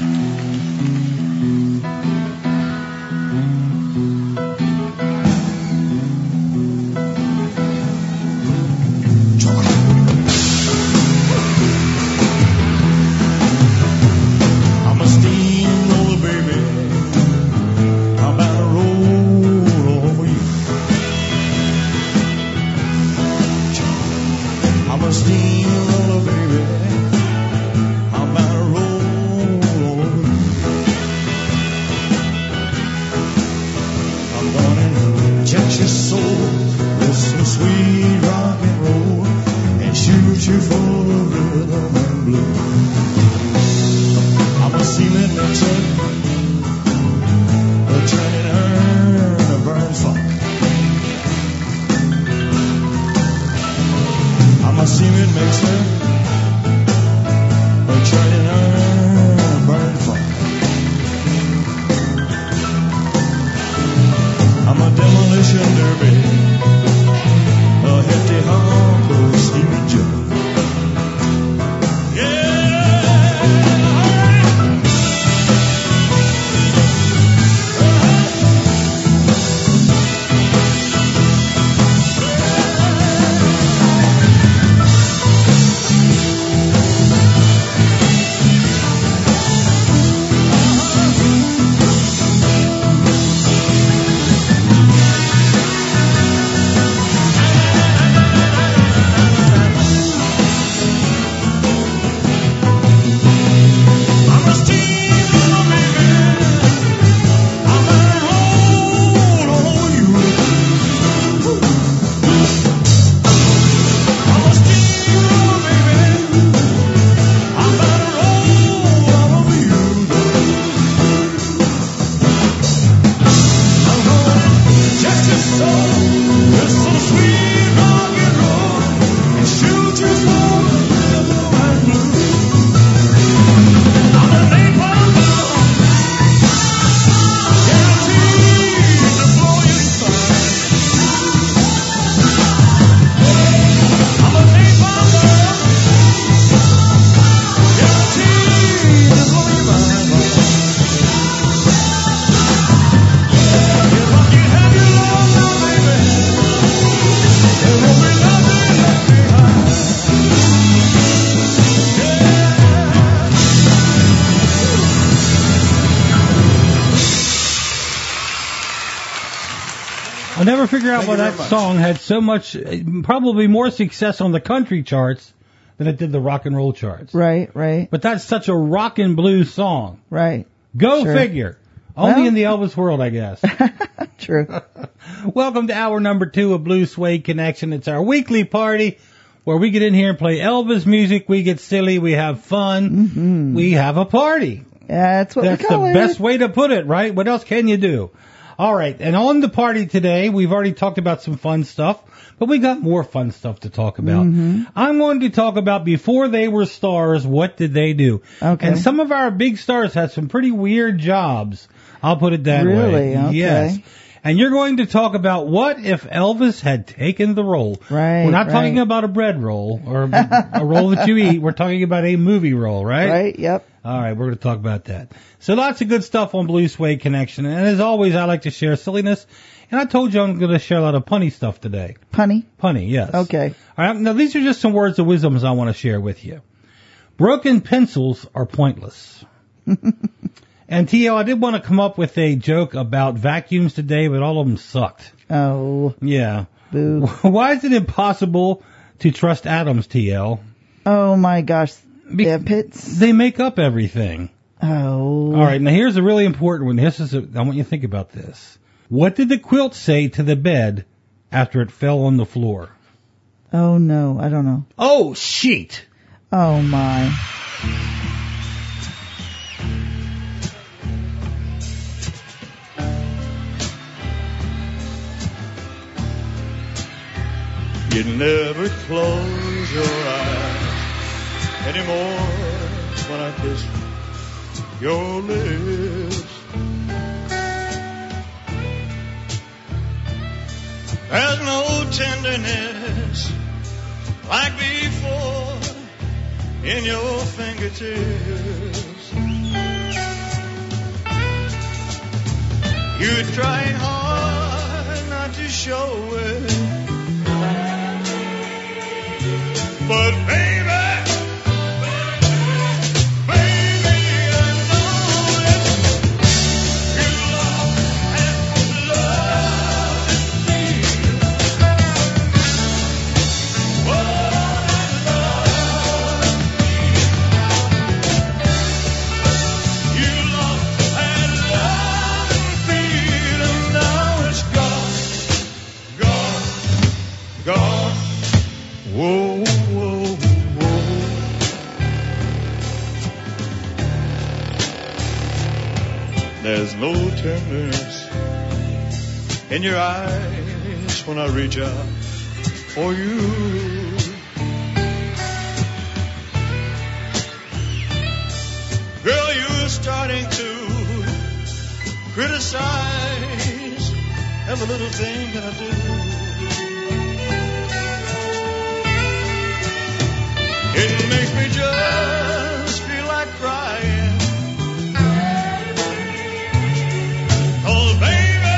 Speaker 12: I'm a steamroller, baby. I'm about to roll over you. I'm a steamroller, baby. I'm about to roll over you. I'm gonna inject your soul with some sweet rock and roll and shoot you full of rhythm and blues. I'm a ceiling that's a, a turning urn, a burn funk. I'm a My semen makes her a shining iron burning fire. I'm a demolition derby, a hefty hump of steamy jug.
Speaker 4: I'll never figure out
Speaker 12: Thank
Speaker 4: why
Speaker 12: you very
Speaker 4: that
Speaker 12: much.
Speaker 4: song had so much, probably more success on the country charts than it did the rock and roll charts.
Speaker 8: Right, right,
Speaker 4: But that's such a rock and blues song.
Speaker 8: right.
Speaker 4: Go
Speaker 8: Sure.
Speaker 4: figure. Only
Speaker 8: Well-
Speaker 4: in the Elvis world, I guess.
Speaker 8: True.
Speaker 4: Welcome to hour number two of Blue Suede Connection. It's our weekly party where we get in here and play Elvis music. We get silly. We have fun.
Speaker 8: Mm-hmm.
Speaker 4: We have a party.
Speaker 8: That's what
Speaker 4: That's
Speaker 8: we call
Speaker 4: the
Speaker 8: it.
Speaker 4: best way to put it, right? What else can you do? All right. And on the party today, we've already talked about some fun stuff, but we got more fun stuff to talk about.
Speaker 8: Mm-hmm.
Speaker 4: I'm going to talk about before they were stars, what did they do?
Speaker 8: Okay.
Speaker 4: And some of our big stars had some pretty weird jobs. I'll put it that way.
Speaker 8: Really? Okay.
Speaker 4: Yes. And you're going to talk about what if Elvis had taken the role.
Speaker 8: Right.
Speaker 4: We're not
Speaker 8: right.
Speaker 4: talking about a bread roll or a roll that you eat. We're talking about a movie roll, right?
Speaker 8: Right, yep.
Speaker 4: All right, we're going to talk about that. So lots of good stuff on Blue Suede Connection. And as always, I like to share silliness. And I told you I'm going to share a lot of punny stuff today.
Speaker 8: Punny?
Speaker 4: Punny, yes.
Speaker 8: Okay.
Speaker 4: All right, now these are just some words of wisdom I want to share with you. Broken pencils are pointless. And T L, I did want to come up with a joke about vacuums today, but all of them sucked.
Speaker 8: Oh.
Speaker 4: Yeah.
Speaker 8: Boo.
Speaker 4: Why is it impossible to trust atoms, T L?
Speaker 8: Oh my gosh.
Speaker 4: Be-
Speaker 8: Yeah, pits.
Speaker 4: They make up everything.
Speaker 8: Oh.
Speaker 4: All right, now here's a really important one. This is a, I want you to think about this. What did the quilt say to the bed after it fell on the floor?
Speaker 8: Oh no, I don't know.
Speaker 4: Oh, shit.
Speaker 8: Oh my.
Speaker 12: You never close your eyes anymore when I kiss your lips. There's no tenderness like before in your fingertips. You're trying hard not to show it. But baby, baby, I know that you love and love me. Oh, I love me. You love and love me, and now it's gone, gone, gone. Whoa. There's no tenderness in your eyes when I reach out for you. size, every little thing that I do. It makes me just feel like crying. Oh, baby,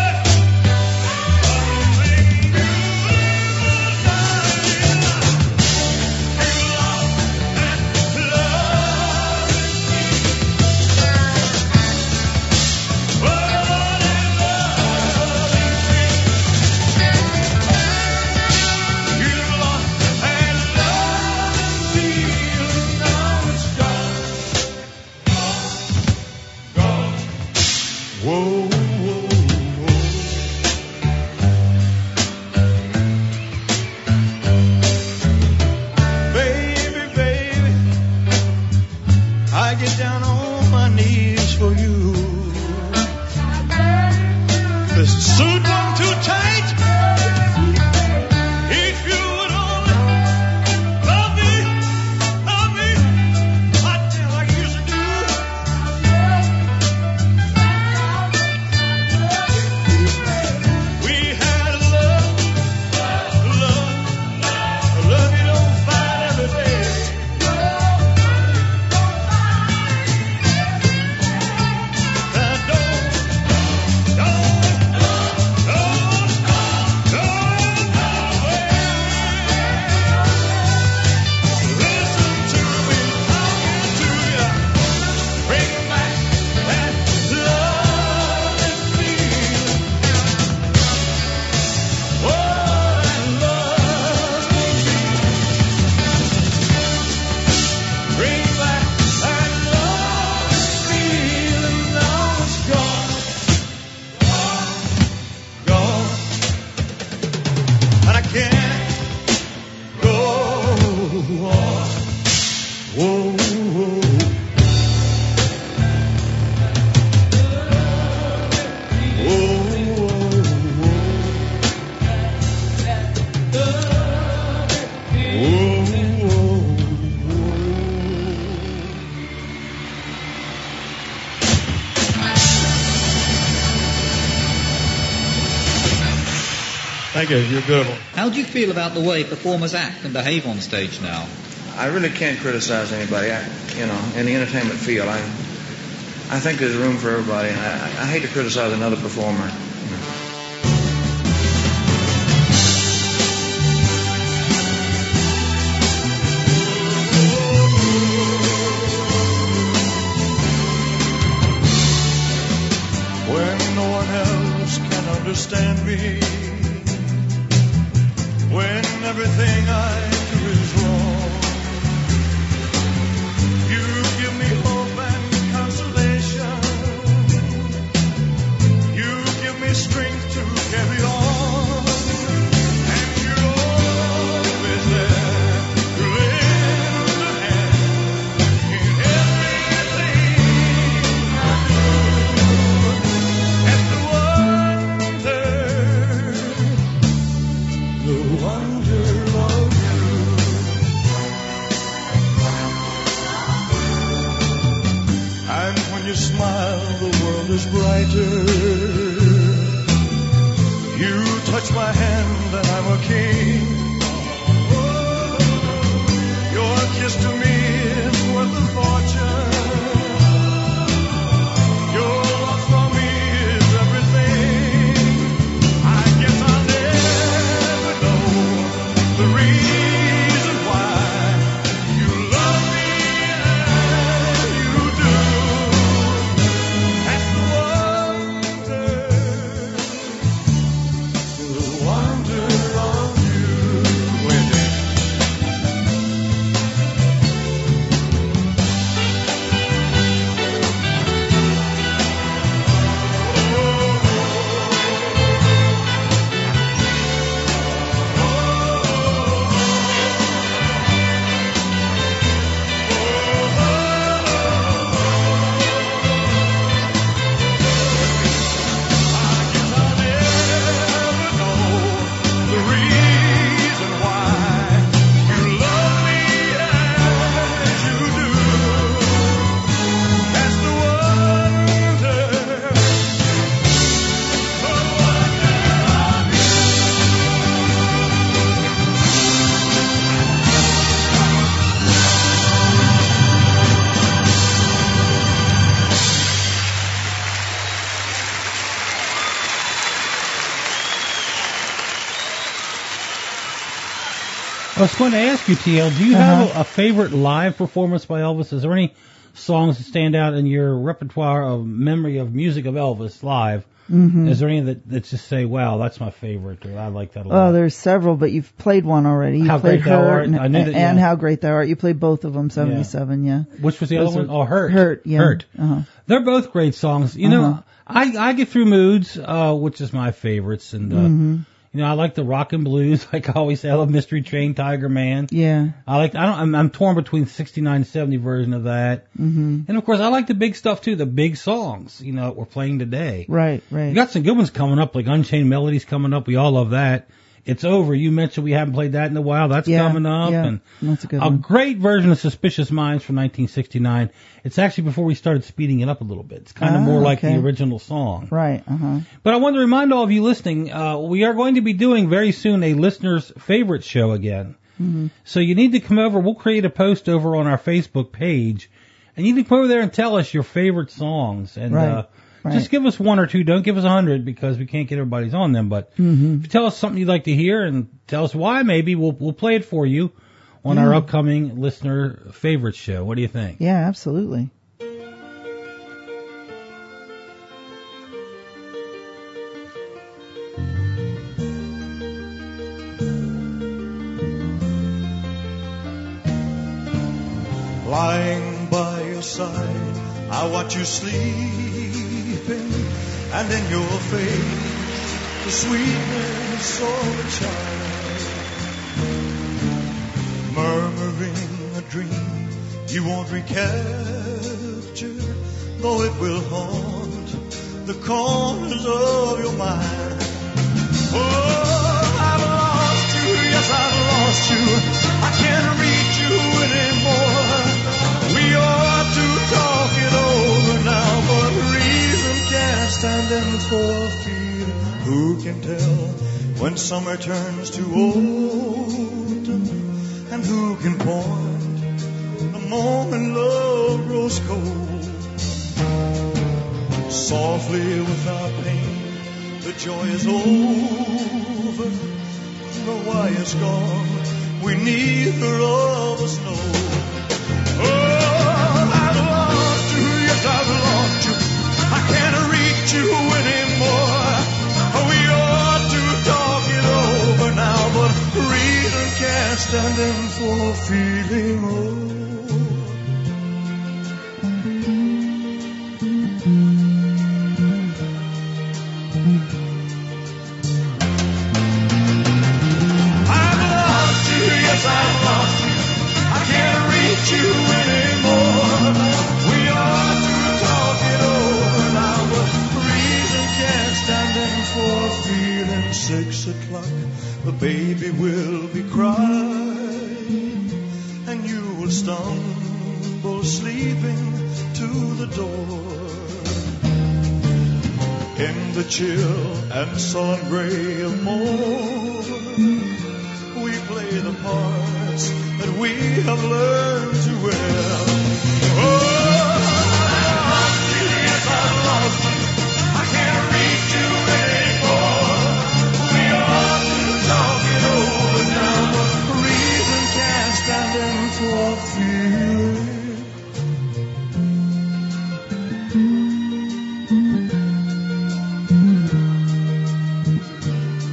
Speaker 12: whoa, whoa, whoa. Baby, baby, I get down on my knees for you. This suit won't too tight. If you would only love me, love me, like like you used to do. We had love, love, love you don't find every day. Now don't, don't, don't, don't go away. Listen to me talking to you. Bring back that love and feeling. Oh, that love and feeling. Bring back that love and feeling. Now it's gone, gone, and I can't go on. Whoa, whoa. Thank you. You're a good one.
Speaker 14: How do you feel about the way performers act and behave on stage now?
Speaker 5: I really can't criticize anybody. I, you know, in the entertainment field, I, I think there's room for everybody. And I, I hate to criticize another performer.
Speaker 12: When no one else can understand me, when everything I do is wrong, you give me hope and consolation. You give me strength to carry on, and you're always there to lend a hand in everything I do. And the wonder, the wonder of you. And when you smile, the world is brighter. You touch my hand and I'm a king. Your kiss to me is worth a fortune. Your love for me is everything. I guess I'll never know the reason why you love me as you do. That's the
Speaker 4: I was going to ask you, T L, do you have a, a favorite live performance by Elvis? Is there any songs that stand out in your repertoire of memory of music of Elvis live?
Speaker 8: Mhm.
Speaker 4: Is there any that, that just say, wow, that's my favorite, or I like that a lot?
Speaker 8: Oh, there's several, but you've played one already. You
Speaker 4: How
Speaker 8: played
Speaker 4: Great Thou
Speaker 8: Hurt
Speaker 4: Art.
Speaker 8: and,
Speaker 4: I knew that,
Speaker 8: and
Speaker 4: yeah.
Speaker 8: How Great Thou Art. You played both of them, seventy-seven, yeah.
Speaker 4: Which was the
Speaker 8: Those
Speaker 4: other one?
Speaker 8: are-
Speaker 4: Oh, Hurt.
Speaker 8: Hurt, yeah.
Speaker 4: Hurt.
Speaker 8: Uh-huh.
Speaker 4: They're both great songs. You
Speaker 8: Uh-huh.
Speaker 4: know, I, I get through Moods, uh, which is my favorites, and, uh,
Speaker 8: Mhm.
Speaker 4: you know, I like the rock and blues. Like I always say, I love Mystery Train, Tiger Man.
Speaker 8: Yeah.
Speaker 4: I like, I don't, I'm, I'm torn between sixty-nine, seventy version of that.
Speaker 8: hmm
Speaker 4: And of course, I like the big stuff too, the big songs, you know, that we're playing today.
Speaker 8: Right, right.
Speaker 4: We got some good ones coming up, like Unchained Melodies coming up. We all love that. It's Over. You mentioned we haven't played that in a while. That's
Speaker 8: Yeah,
Speaker 4: coming up.
Speaker 8: yeah.
Speaker 4: And
Speaker 8: That's a good
Speaker 4: a
Speaker 8: one.
Speaker 4: great version of Suspicious Minds from nineteen sixty-nine. It's actually before we started speeding it up a little bit. It's kind of
Speaker 8: Ah,
Speaker 4: more like
Speaker 8: okay.
Speaker 4: the original song.
Speaker 8: Right, uh-huh.
Speaker 4: But I want to remind all of you listening, uh, we are going to be doing very soon a listener's favorite show again.
Speaker 8: Mhm.
Speaker 4: So you need to come over. We'll create a post over on our Facebook page, and you can come over there and tell us your favorite songs. And
Speaker 8: Right,
Speaker 4: uh,
Speaker 8: right.
Speaker 4: just give us one or two. Don't give us a hundred because we can't get everybody's on them. But
Speaker 8: Mhm.
Speaker 4: if you tell us something you'd like to hear and tell us why, maybe we'll we'll play it for you on our
Speaker 8: Yeah.
Speaker 4: upcoming listener favorite show. What do you think?
Speaker 8: Yeah, absolutely.
Speaker 12: Lying by your side, I watch you sleeping, and in your face, the sweetness of a child, murmuring a dream you won't recapture, though it will haunt the corners of your mind. Oh, I've lost you, yes, I've lost you. I can't reach you anymore. We ought to talk it over now, but reason can't stand in for fear. Who can tell when summer turns to autumn? And who can point the moment love grows cold? Softly without pain, the joy is over. The why is gone, we neither of us know. Oh, I've lost you, yes, I've lost you. I can't reach you anymore. We ought to talk it over now, but reason can't stand in for feeling old. I've lost you, yes, I've lost you. I can't reach you anymore. We ought to talk it over now, but reason can't stand in for feeling. Six o'clock, the baby will be crying, and you will stumble sleeping to the door. In the chill and sullen gray of morn, we play the parts that we have learned to wear. Oh, I've lost you, yes, I've lost you. I can't reach you anymore. We ought to talk it over now, but reason can't stand in for feeling.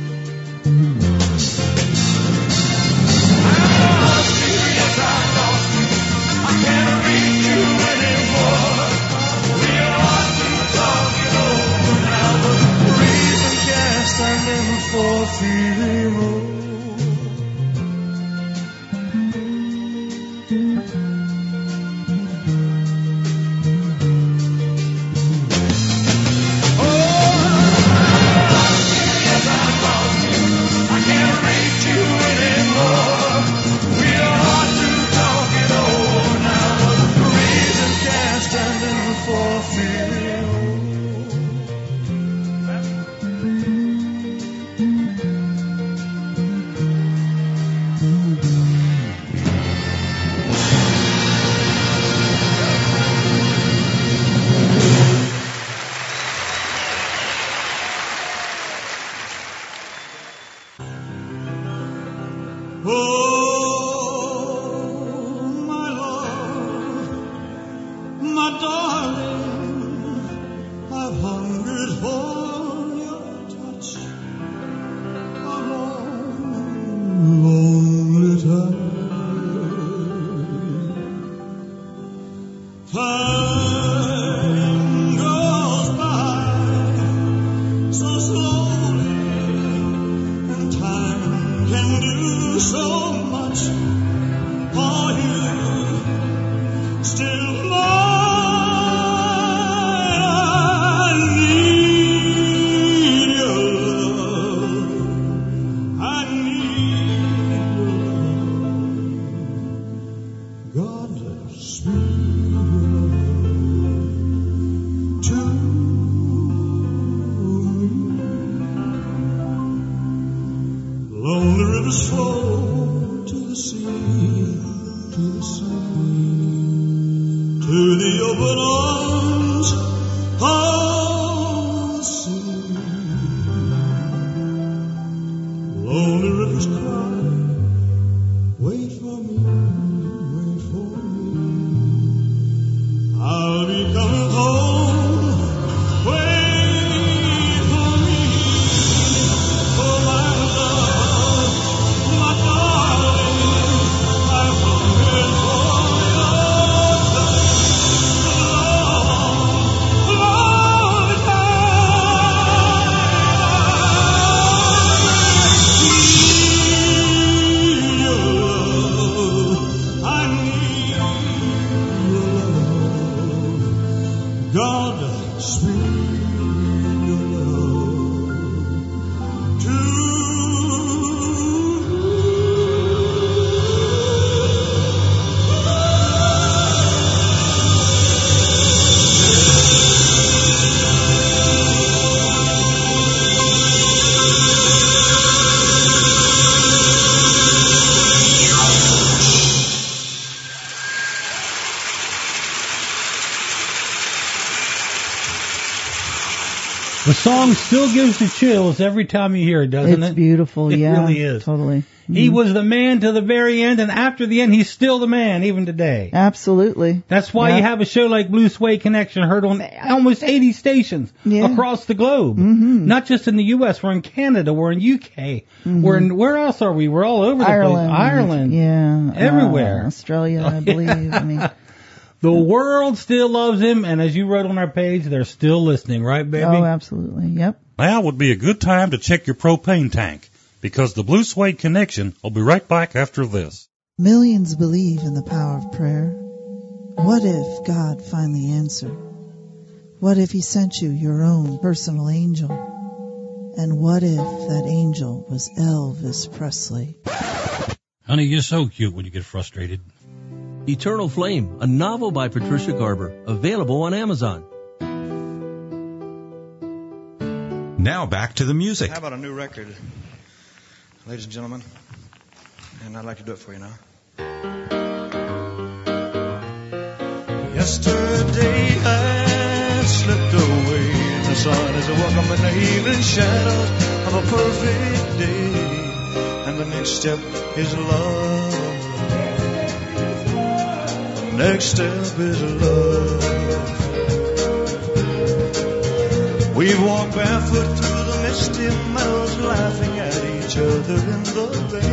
Speaker 12: Yes, I lost
Speaker 7: Lonely rivers flow to the sea, to the sea, to the open arms of the sea. Lonely rivers cry, wait for me, wait for me. I'll be coming home, wait for me, for my love, my darling, I've waited for your long, long time. I need your love, God, sweet your love to
Speaker 4: The song still gives you chills every time you hear it, doesn't
Speaker 8: It's
Speaker 4: it?
Speaker 8: beautiful,
Speaker 4: It
Speaker 8: yeah.
Speaker 4: really is.
Speaker 8: Totally.
Speaker 4: He
Speaker 8: Mhm.
Speaker 4: was the man to the very end, and after the end, he's still the man, even today.
Speaker 8: Absolutely.
Speaker 4: That's why
Speaker 8: Yeah.
Speaker 4: you have a show like Blue Suede Connection heard on almost eighty stations
Speaker 8: Yeah.
Speaker 4: across the globe.
Speaker 8: Mhm.
Speaker 4: Not just in the U S, we're in Canada, we're in U K,
Speaker 8: Mhm.
Speaker 4: we're in, where else are we? We're all over the
Speaker 8: Ireland.
Speaker 4: place. Ireland.
Speaker 8: Yeah.
Speaker 4: Everywhere.
Speaker 8: Uh, Australia, I believe. I mean,
Speaker 4: The world still loves him, and as you wrote on our page, they're still listening, right, baby?
Speaker 8: oh, absolutely. Yep.
Speaker 10: Now would be a good time to check your propane tank, because the Blue Suede Connection will be right back after this.
Speaker 8: Millions believe in the power of prayer. What if God finally answered? What if he sent you your own personal angel? And what if that angel was Elvis Presley?
Speaker 10: Honey, you're so cute when you get frustrated.
Speaker 11: Eternal Flame, a novel by Patricia Garber, available on Amazon.
Speaker 16: Now back to the music.
Speaker 5: How about a new record, ladies and gentlemen? And I'd like to do it for you now.
Speaker 7: Yesterday has slipped away. The sun is a welcome in the evening shadows of a perfect day. And the next step is love. Next step is love. We walk barefoot through the misty meadows, laughing at each other in the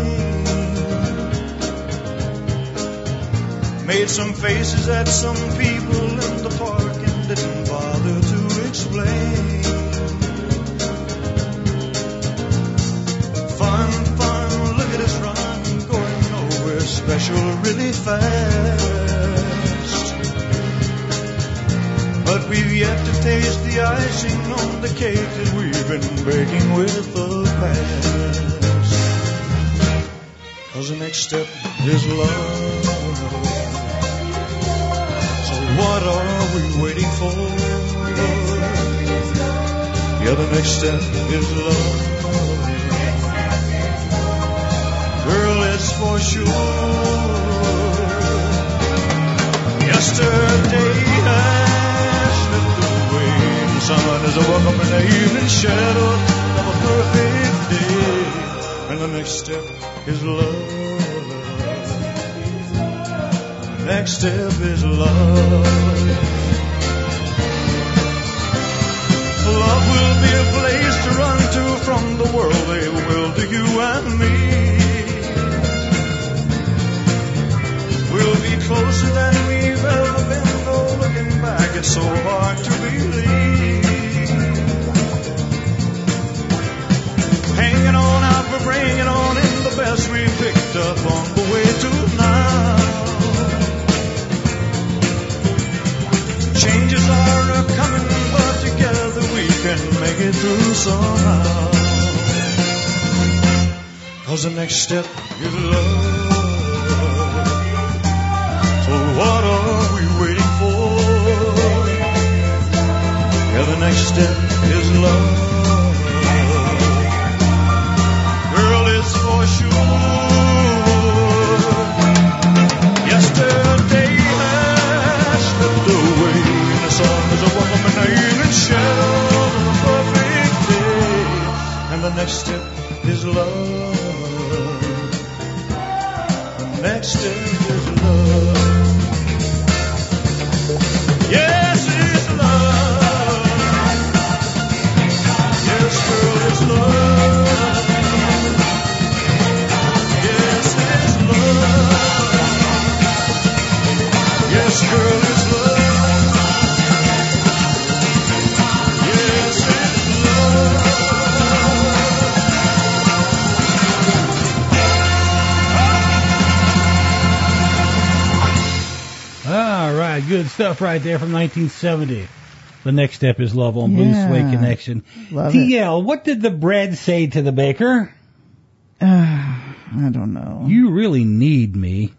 Speaker 7: rain. Made some faces at some people in the park and didn't bother to explain. Fun, fun, look at us run, going nowhere special really fast. But we've yet to taste the icing on the cake that we've been baking with the past. 'Cause the next step is love. So what are we waiting for? Yeah, the next step is love. Girl, it's for sure. Yesterday has slipped away. The sun is a welcome in the evening shadow of a perfect day. And the next step is love. Next step is love. Love will be a place to run to from the world they will to you and me. We'll be closer than we've ever been, though looking back it's so hard to believe. Hanging on out, we're bringing on in the best we picked up on the way to now. Changes are coming, but together we can make it through somehow. 'Cause the next step is love. So what are
Speaker 12: Yes, it's love. Yes, it's love. Yes, girl, it's love. Yes, it's love. Yes, girl, it's love. Yes, it's love.
Speaker 4: All right, good stuff right there from nineteen seventy. The next step is love on Blue
Speaker 8: Yeah.
Speaker 4: Suede Connection.
Speaker 8: Love
Speaker 4: T L, what did the bread say to the baker?
Speaker 8: I don't know.
Speaker 4: You really need me.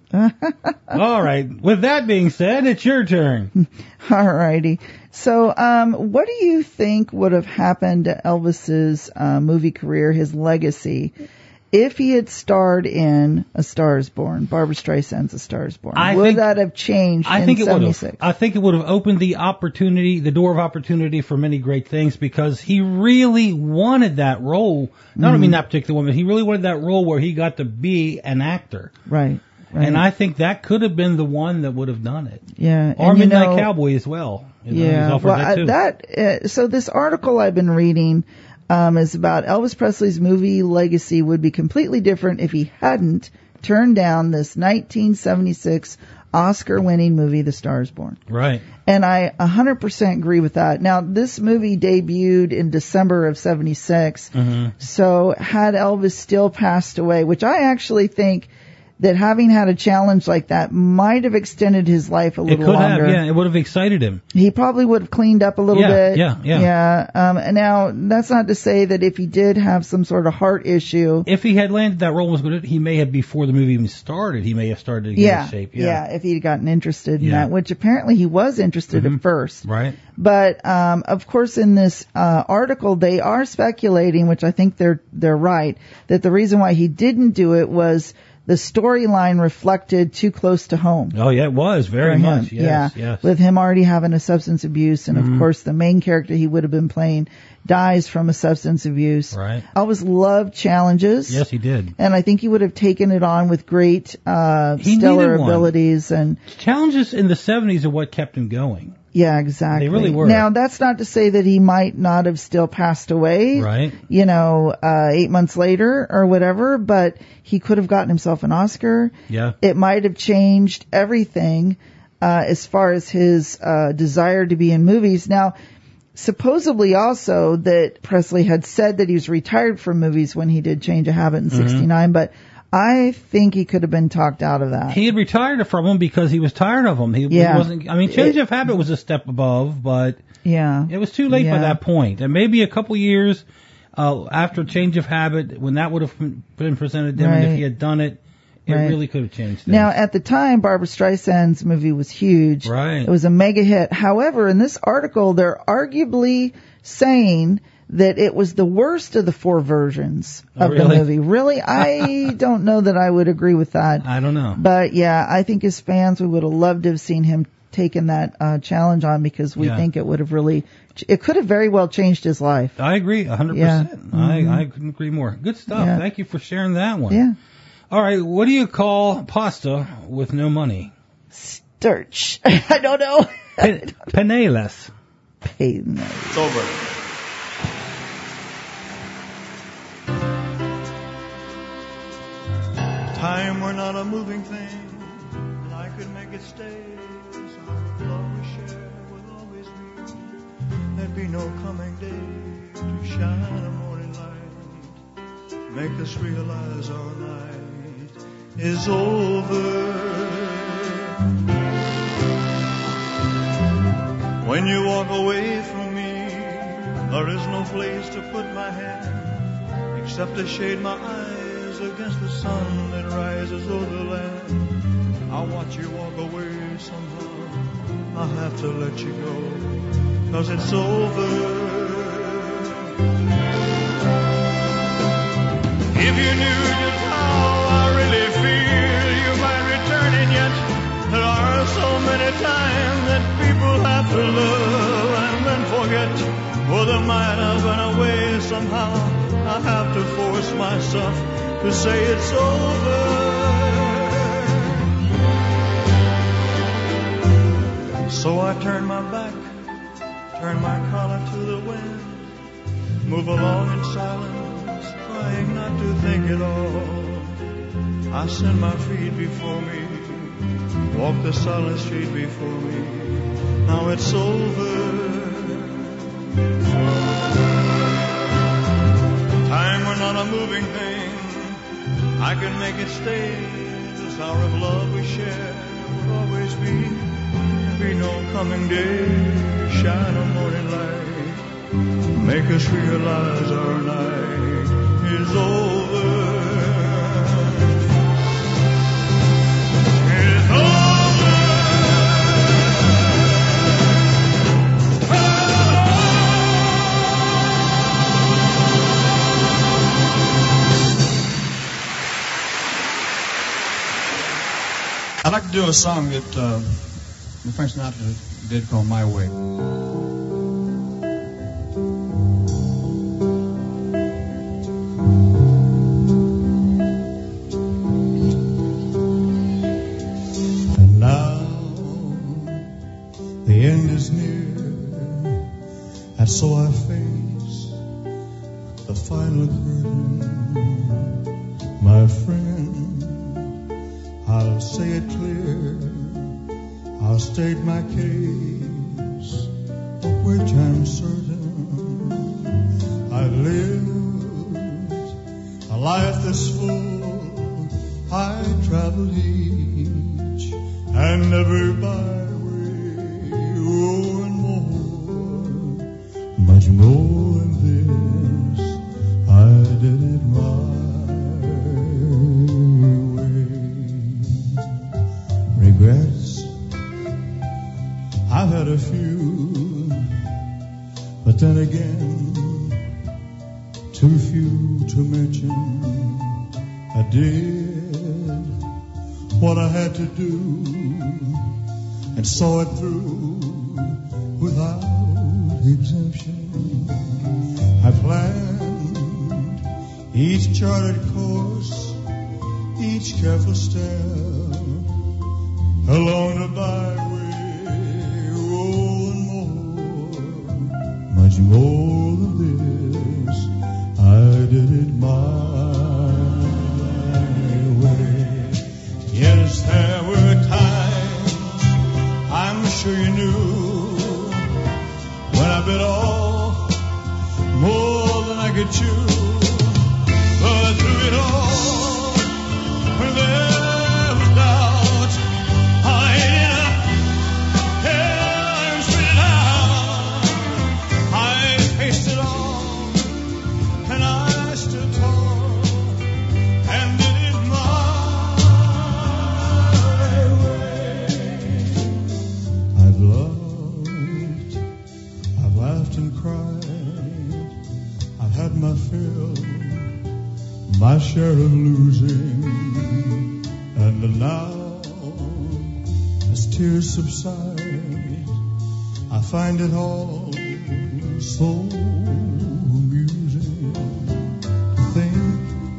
Speaker 4: All right, with that being said, it's your turn.
Speaker 8: All righty. So, um, what do you think would have happened to Elvis's uh, movie career, his legacy, if he had starred in A Star Is Born, Barbra Streisand's A Star Is Born?
Speaker 4: I
Speaker 8: would
Speaker 4: think-
Speaker 8: that have changed
Speaker 4: I
Speaker 8: in
Speaker 4: think it would
Speaker 8: seventy-six?
Speaker 4: have. I think it would have opened the opportunity, the door of opportunity for many great things because he really wanted that role. Not I
Speaker 8: Mhm.
Speaker 4: mean that particular one, but he really wanted that role where he got to be an actor.
Speaker 8: Right. Right.
Speaker 4: And I think that could have been the one that would have done it.
Speaker 8: Yeah.
Speaker 4: Or
Speaker 8: and you
Speaker 4: Midnight
Speaker 8: know-
Speaker 4: Cowboy as well. You know, he's
Speaker 8: Yeah.
Speaker 4: offered
Speaker 8: Well,
Speaker 4: that
Speaker 8: I-
Speaker 4: too.
Speaker 8: that uh, so this article I've been reading um, is about Elvis Presley's movie legacy would be completely different if he hadn't turned down this nineteen seventy-six Oscar-winning movie, The Star Is Born.
Speaker 4: Right.
Speaker 8: And I one hundred percent agree with that. Now, this movie debuted in December of seventy-six.
Speaker 4: Mm-hmm.
Speaker 8: So had Elvis still passed away, which I actually think that having had a challenge like that might have extended his life a
Speaker 4: It
Speaker 8: little
Speaker 4: could
Speaker 8: longer.
Speaker 4: have, yeah. It would have excited him.
Speaker 8: He probably would have cleaned up a little
Speaker 4: Yeah,
Speaker 8: bit.
Speaker 4: yeah, yeah.
Speaker 8: Yeah. Um, and now, that's not to say that if he did have some sort of heart issue.
Speaker 4: If he had landed that role was good, he may have, before the movie even started, he may have started to get
Speaker 8: Yeah,
Speaker 4: in shape.
Speaker 8: yeah.
Speaker 4: Yeah.
Speaker 8: If he'd gotten interested in
Speaker 4: Yeah.
Speaker 8: that, which apparently he was interested
Speaker 4: Mhm.
Speaker 8: at first.
Speaker 4: Right.
Speaker 8: But um, of course, in this uh, article, they are speculating, which I think they're they're right, that the reason why he didn't do it was the storyline reflected too close to home.
Speaker 4: Oh, yeah, it was very
Speaker 8: for him.
Speaker 4: much. Yes,
Speaker 8: yeah,
Speaker 4: yes.
Speaker 8: with him already having a substance abuse, and
Speaker 4: Mhm.
Speaker 8: of course, the main character he would have been playing dies from a substance abuse.
Speaker 4: Right.
Speaker 8: Always loved challenges.
Speaker 4: Yes, he did.
Speaker 8: And I think he would have taken it on with great uh,
Speaker 4: He
Speaker 8: stellar
Speaker 4: needed one.
Speaker 8: abilities and.
Speaker 4: Challenges in the seventies are what kept him going.
Speaker 8: Yeah, exactly.
Speaker 4: They really were.
Speaker 8: Now, that's not to say that he might not have still passed away,
Speaker 4: Right.
Speaker 8: you know, uh, eight months later or whatever, but he could have gotten himself an Oscar.
Speaker 4: Yeah.
Speaker 8: It might have changed everything, uh, as far as his, uh, desire to be in movies. Now, supposedly also that Presley had said that he was retired from movies when he did Change of Habit in
Speaker 4: Mhm.
Speaker 8: sixty-nine, but I think he could have been talked out of that.
Speaker 4: He had retired from them because he was tired of them. He
Speaker 8: Yeah.
Speaker 4: wasn't. I mean, Change
Speaker 8: It-
Speaker 4: of Habit was a step above, but
Speaker 8: Yeah.
Speaker 4: it was too late by
Speaker 8: Yeah.
Speaker 4: that point. And maybe a couple years uh, after Change of Habit, when that would have been presented to him, and if
Speaker 8: Right.
Speaker 4: he had done it, it
Speaker 8: Right.
Speaker 4: really could have changed things.
Speaker 8: Now, at the time, Barbra Streisand's movie was huge.
Speaker 4: Right.
Speaker 8: It was a mega hit. However, in this article, they're arguably saying that it was the worst of the four versions
Speaker 4: Oh,
Speaker 8: of
Speaker 4: really?
Speaker 8: the movie. Really? I don't know that I would agree with that.
Speaker 4: I don't know.
Speaker 8: But yeah, I think as fans, we would have loved to have seen him taken that uh, challenge on because we
Speaker 4: Yeah.
Speaker 8: think it would have really, it could have very well changed his life.
Speaker 4: I agree, one hundred
Speaker 8: Yeah.
Speaker 4: percent.
Speaker 8: Mhm.
Speaker 4: I, I couldn't agree more. Good stuff.
Speaker 8: Yeah.
Speaker 4: Thank you for sharing that one.
Speaker 8: Yeah.
Speaker 4: All right, what do you call pasta with no money?
Speaker 8: Sturch. I don't know.
Speaker 4: Pe- penniless.
Speaker 8: Penniless.
Speaker 13: It's over.
Speaker 12: Time were not a moving thing, and I could make it stay. So I would always share, would always be. There'd be no coming day to shine a morning light, make us realize our night is over. When you walk away from me, there is no place to put my hand except to shade my eyes against the sun that rises over the land. I'll watch you walk away somehow. I'll have to let you go, 'cause it's over. If you knew just how I really feel, you might return, and yet there are so many times that people have to love and then forget. Well, there might have been a way somehow. I have to force myself to say it's over. turn my back, turn my collar to the wind, move along in silence, trying not to think at all. I send my feet before me, walk the silent street before me. Now it's over. Time we're not a moving thing. I can make it stay. This hour of love we share will always be. Be no coming day. Shine a morning light. Make us realize our night is over. It's over.
Speaker 13: I'd like to do a song that uh, Frank Sinatra did called My Way.
Speaker 12: And now the end is near, and so I face the final curtain. My friend, I'll say it clear, I'll state my case, of which I'm certain. I've lived a life that's full, I traveled each and every byway, oh, and more, much more than this, I did it my regrets. I've had a few, but then again, too few to mention. I did what I had to do and saw it through without exemption. I planned each charted course, each careful step along the byway, oh, and more, much more than this, I did it my way. Yes, there were times, I'm sure you knew, when I bit off more than I could chew, but through it all, when there was doubt, I spit it out. I faced it all, and I stood tall, and did it my way. I've loved, I've laughed and cried, I've had my fill, my share of losing, and now, as tears subside, I find it all so amusing to think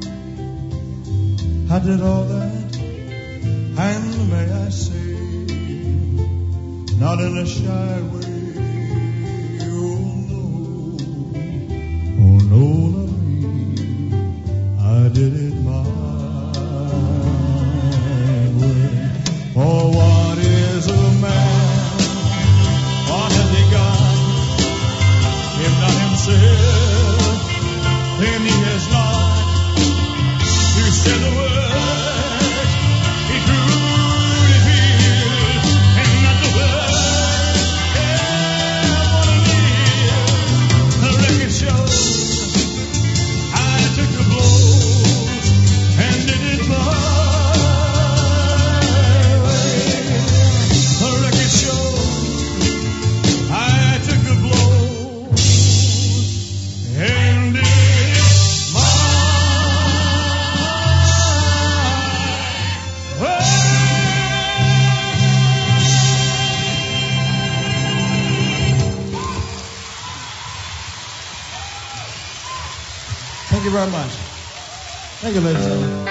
Speaker 12: I did all that, and may I say, not in a shy way, oh no, oh no, not me, I did it my way. Oh, what is a man? What has he got? If not himself, then he has not. You said the word, he truly feels, and not the word. Yeah, what a deal. The record shows I took the blows and did it my way. The record shows I took the blows and did it my way.
Speaker 13: Thank you very much. Thank you, ladies and gentlemen.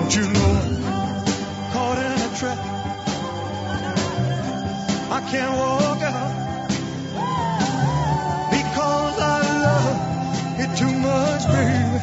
Speaker 12: Don't you know I'm caught in a trap? I can't walk out because I love it too much, baby.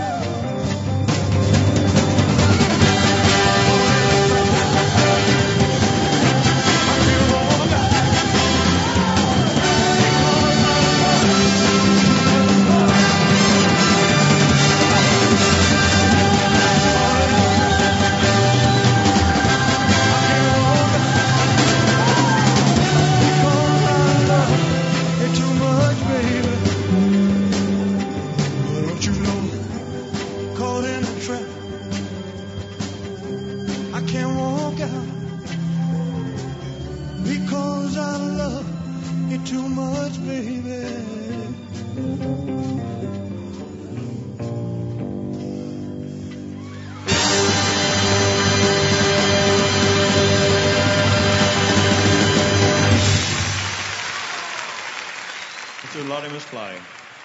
Speaker 13: Lottie Miss Flying.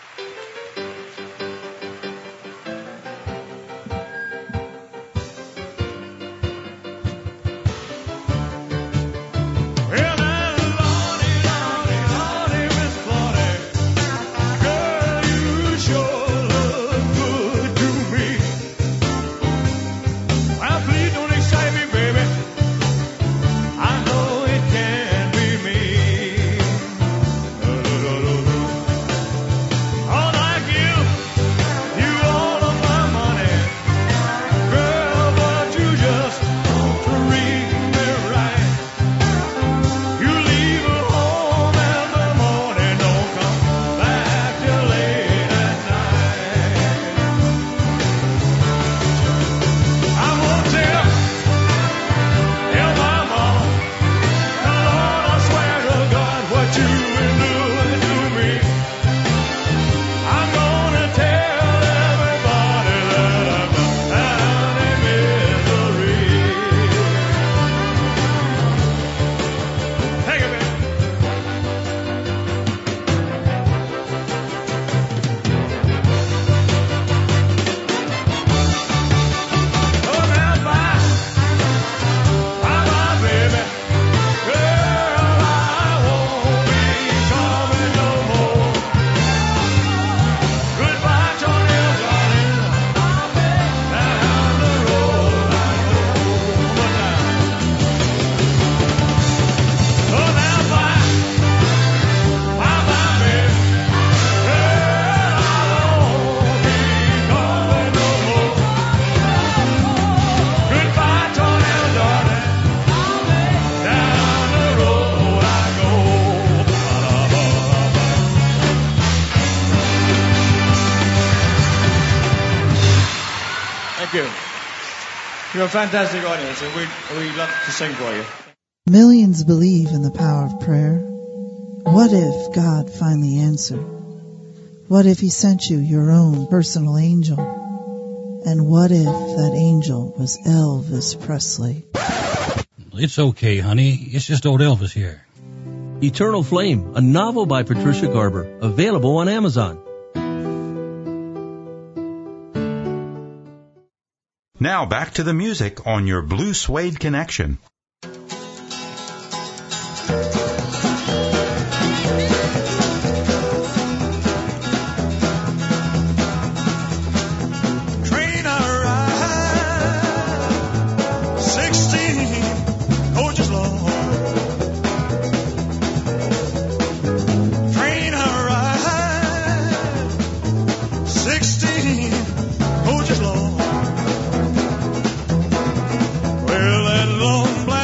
Speaker 13: You're a fantastic audience, and we'd, we'd love to sing for you.
Speaker 8: Millions believe in the power of prayer. What if God finally answered? What if He sent you your own personal angel? And what if that angel was Elvis Presley?
Speaker 17: It's okay, honey. It's just old Elvis here.
Speaker 11: Eternal Flame, a novel by Patricia Garber, available on Amazon.
Speaker 16: Now back to the music on your Blue Suede Connection.
Speaker 12: Train I ride, sixteen coaches long. Train I ride, sixteen coaches long. Well, that long black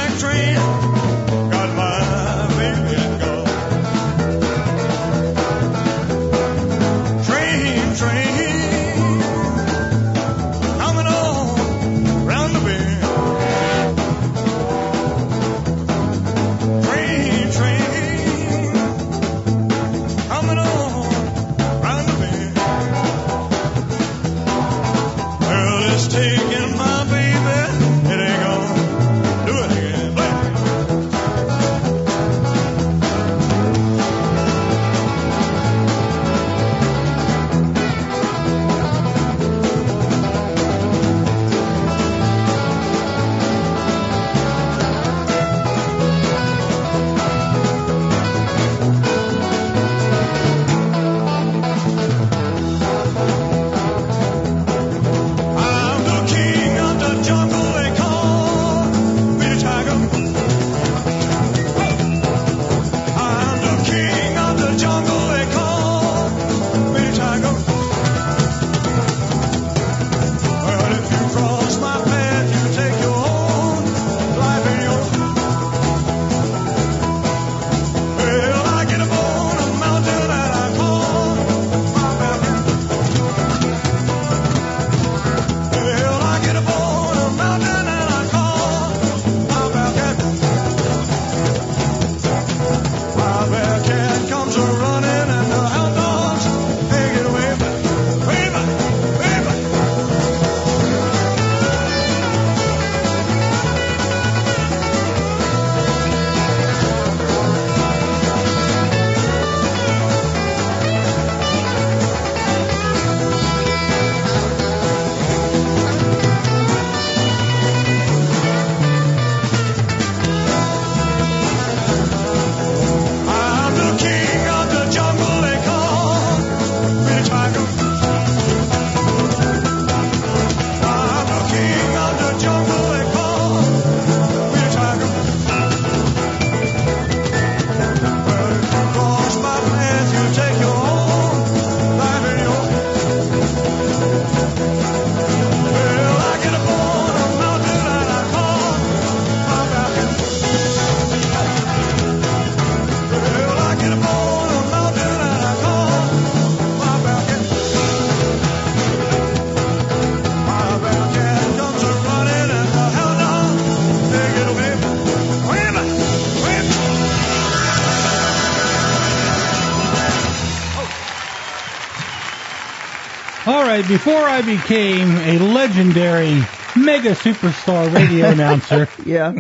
Speaker 4: right, before I became a legendary mega superstar radio announcer,
Speaker 8: Yeah.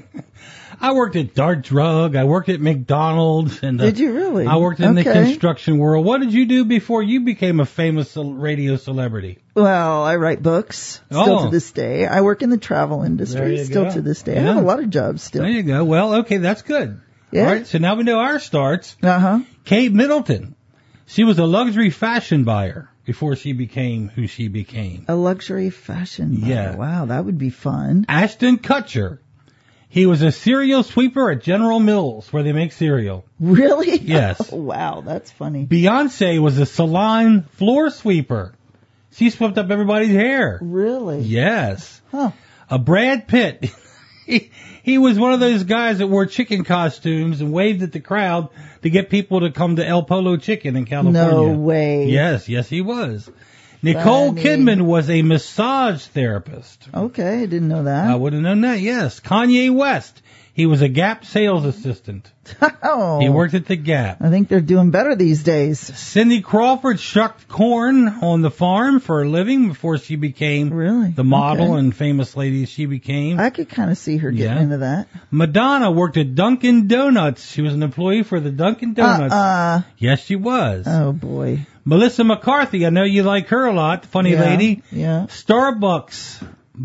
Speaker 4: I worked at Dart Drug. I worked at McDonald's. And uh,
Speaker 8: Did you really?
Speaker 4: I worked in the
Speaker 8: Okay.
Speaker 4: construction world. What did you do before you became a famous cel- radio celebrity?
Speaker 8: Well, I write books still
Speaker 4: Oh.
Speaker 8: to this day. I work in the travel
Speaker 4: There
Speaker 8: industry
Speaker 4: you
Speaker 8: still
Speaker 4: go.
Speaker 8: to this day. I
Speaker 4: Yeah.
Speaker 8: have a lot of jobs still.
Speaker 4: There you go. Well, okay, that's good.
Speaker 8: Yeah.
Speaker 4: All right, so now we know our starts.
Speaker 8: Uh-huh.
Speaker 4: Kate Middleton. She was a luxury fashion buyer before she became who she became.
Speaker 8: A luxury fashion buyer.
Speaker 4: Yeah.
Speaker 8: Wow, that would be fun.
Speaker 4: Ashton Kutcher. He was a cereal sweeper at General Mills, where they make cereal.
Speaker 8: Really?
Speaker 4: Yes.
Speaker 8: Wow, that's funny.
Speaker 4: Beyonce was a salon floor sweeper. She swept up everybody's hair.
Speaker 8: Really?
Speaker 4: Yes.
Speaker 8: Huh.
Speaker 4: A Brad Pitt. he, he was one of those guys that wore chicken costumes and waved at the crowd to get people to come to El Polo Chicken in California.
Speaker 8: No way.
Speaker 4: Yes, yes, he was. Nicole
Speaker 8: Funny.
Speaker 4: Kidman was a massage therapist.
Speaker 8: Okay, I didn't know that.
Speaker 4: I would have known that, yes. Kanye West. He was a Gap sales assistant.
Speaker 8: Oh.
Speaker 4: He worked at the Gap.
Speaker 8: I think they're doing better these days.
Speaker 4: Cindy Crawford shucked corn on the farm for a living before she became
Speaker 8: Really?
Speaker 4: the model
Speaker 8: Okay.
Speaker 4: and famous lady she became.
Speaker 8: I could kind of see her getting
Speaker 4: Yeah.
Speaker 8: into that.
Speaker 4: Madonna worked at Dunkin' Donuts. She was an employee for the Dunkin' Donuts.
Speaker 8: Uh-uh.
Speaker 4: Yes, she was.
Speaker 8: Oh, boy.
Speaker 4: Melissa McCarthy, I know you like her a lot. Funny
Speaker 8: Yeah,
Speaker 4: lady.
Speaker 8: Yeah.
Speaker 4: Starbucks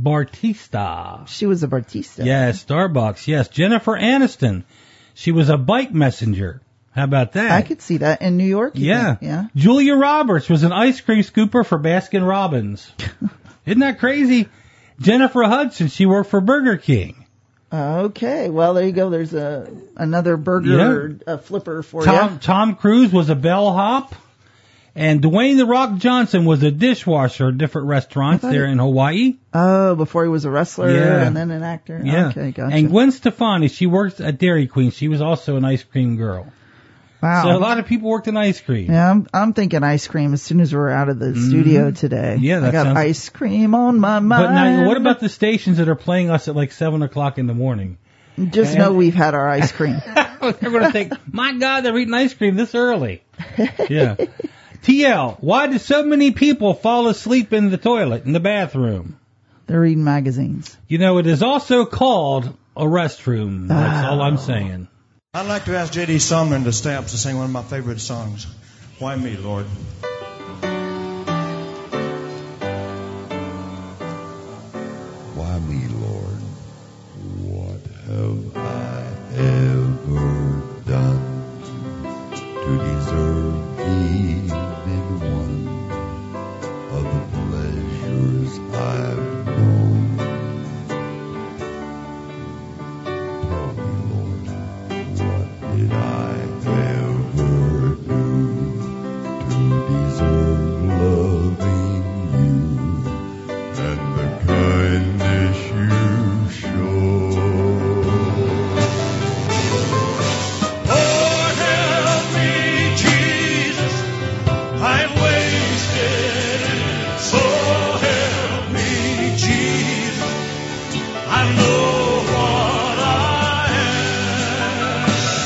Speaker 4: Bartista.
Speaker 8: She was a Bartista.
Speaker 4: Yes, Starbucks. Yes. Jennifer Aniston. She was a bike messenger. How about that?
Speaker 8: I could see that in New York. you
Speaker 4: Yeah.
Speaker 8: think? Yeah.
Speaker 4: Julia Roberts was an ice cream scooper for Baskin Robbins. Isn't that crazy? Jennifer Hudson, she worked for Burger King.
Speaker 8: Okay. Well, there you go. There's a another burger uh, flipper for
Speaker 4: Tom,
Speaker 8: you.
Speaker 4: Tom Cruise was a bellhop. And Dwayne The Rock Johnson was a dishwasher at different restaurants
Speaker 8: thought
Speaker 4: there
Speaker 8: it-
Speaker 4: in Hawaii.
Speaker 8: Oh, before he was a wrestler
Speaker 4: Yeah.
Speaker 8: and then an actor.
Speaker 4: Yeah.
Speaker 8: Okay, gotcha.
Speaker 4: And Gwen Stefani, she worked at Dairy Queen. She was also an ice cream girl.
Speaker 8: Wow.
Speaker 4: So a lot of people worked in ice cream.
Speaker 8: Yeah, I'm, I'm thinking ice cream as soon as we're out of the studio today.
Speaker 4: Mm-hmm. Yeah, that
Speaker 8: I got
Speaker 4: sounds-
Speaker 8: ice cream on my mind.
Speaker 4: But now, what about the stations that are playing us at like seven o'clock in the morning?
Speaker 8: Just
Speaker 4: And-
Speaker 8: know we've had our ice cream.
Speaker 4: They're going to think, my God, they're eating ice cream this early. Yeah. T L, why do so many people fall asleep in the toilet, in the bathroom?
Speaker 8: They're reading magazines.
Speaker 4: You know, it is also called a restroom. That's all I'm saying.
Speaker 13: I'd like to ask J D. Sumner to stay up to sing one of my favorite songs, Why Me, Lord?
Speaker 18: Why me, Lord? What have I ever done to deserve even one of the pleasures I've known? Tell me, Lord, what did I ever do to deserve loving you and the kindness you show?
Speaker 12: Lord, help me, Jesus. I'm wasted. So help me, Jesus. I know what I am.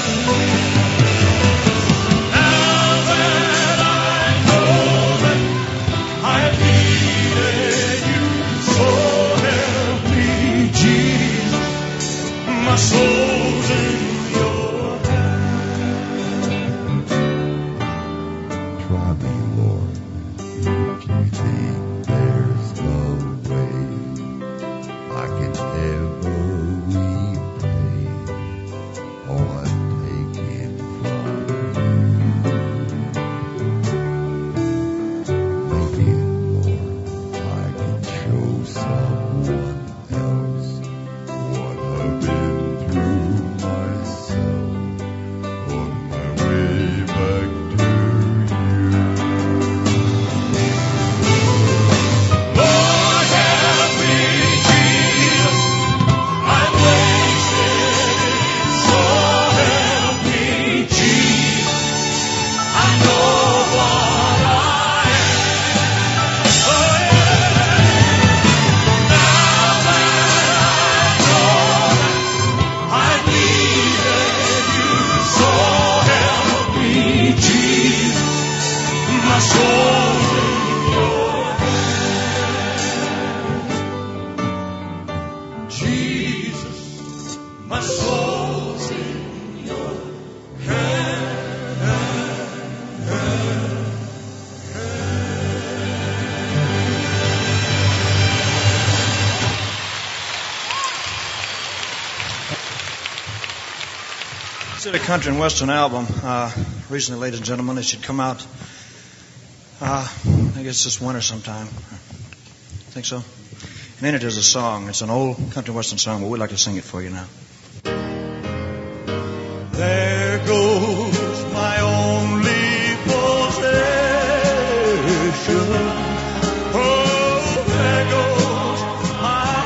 Speaker 12: Now that I know that I needed you, so help me, Jesus. My soul's in your
Speaker 18: Try me, Lord, if you think there's a way I can ever repay all I've taken from you. Maybe, Lord, I can show someone else what I've been through.
Speaker 12: My soul's in your hands.
Speaker 13: Did a country and western album uh, recently, ladies and gentlemen. It should come out, uh, I guess this winter sometime. Think so? And in it is a song. It's an old country and western song, but we'd like to sing it for you now.
Speaker 12: There goes my only possession. Oh, there goes my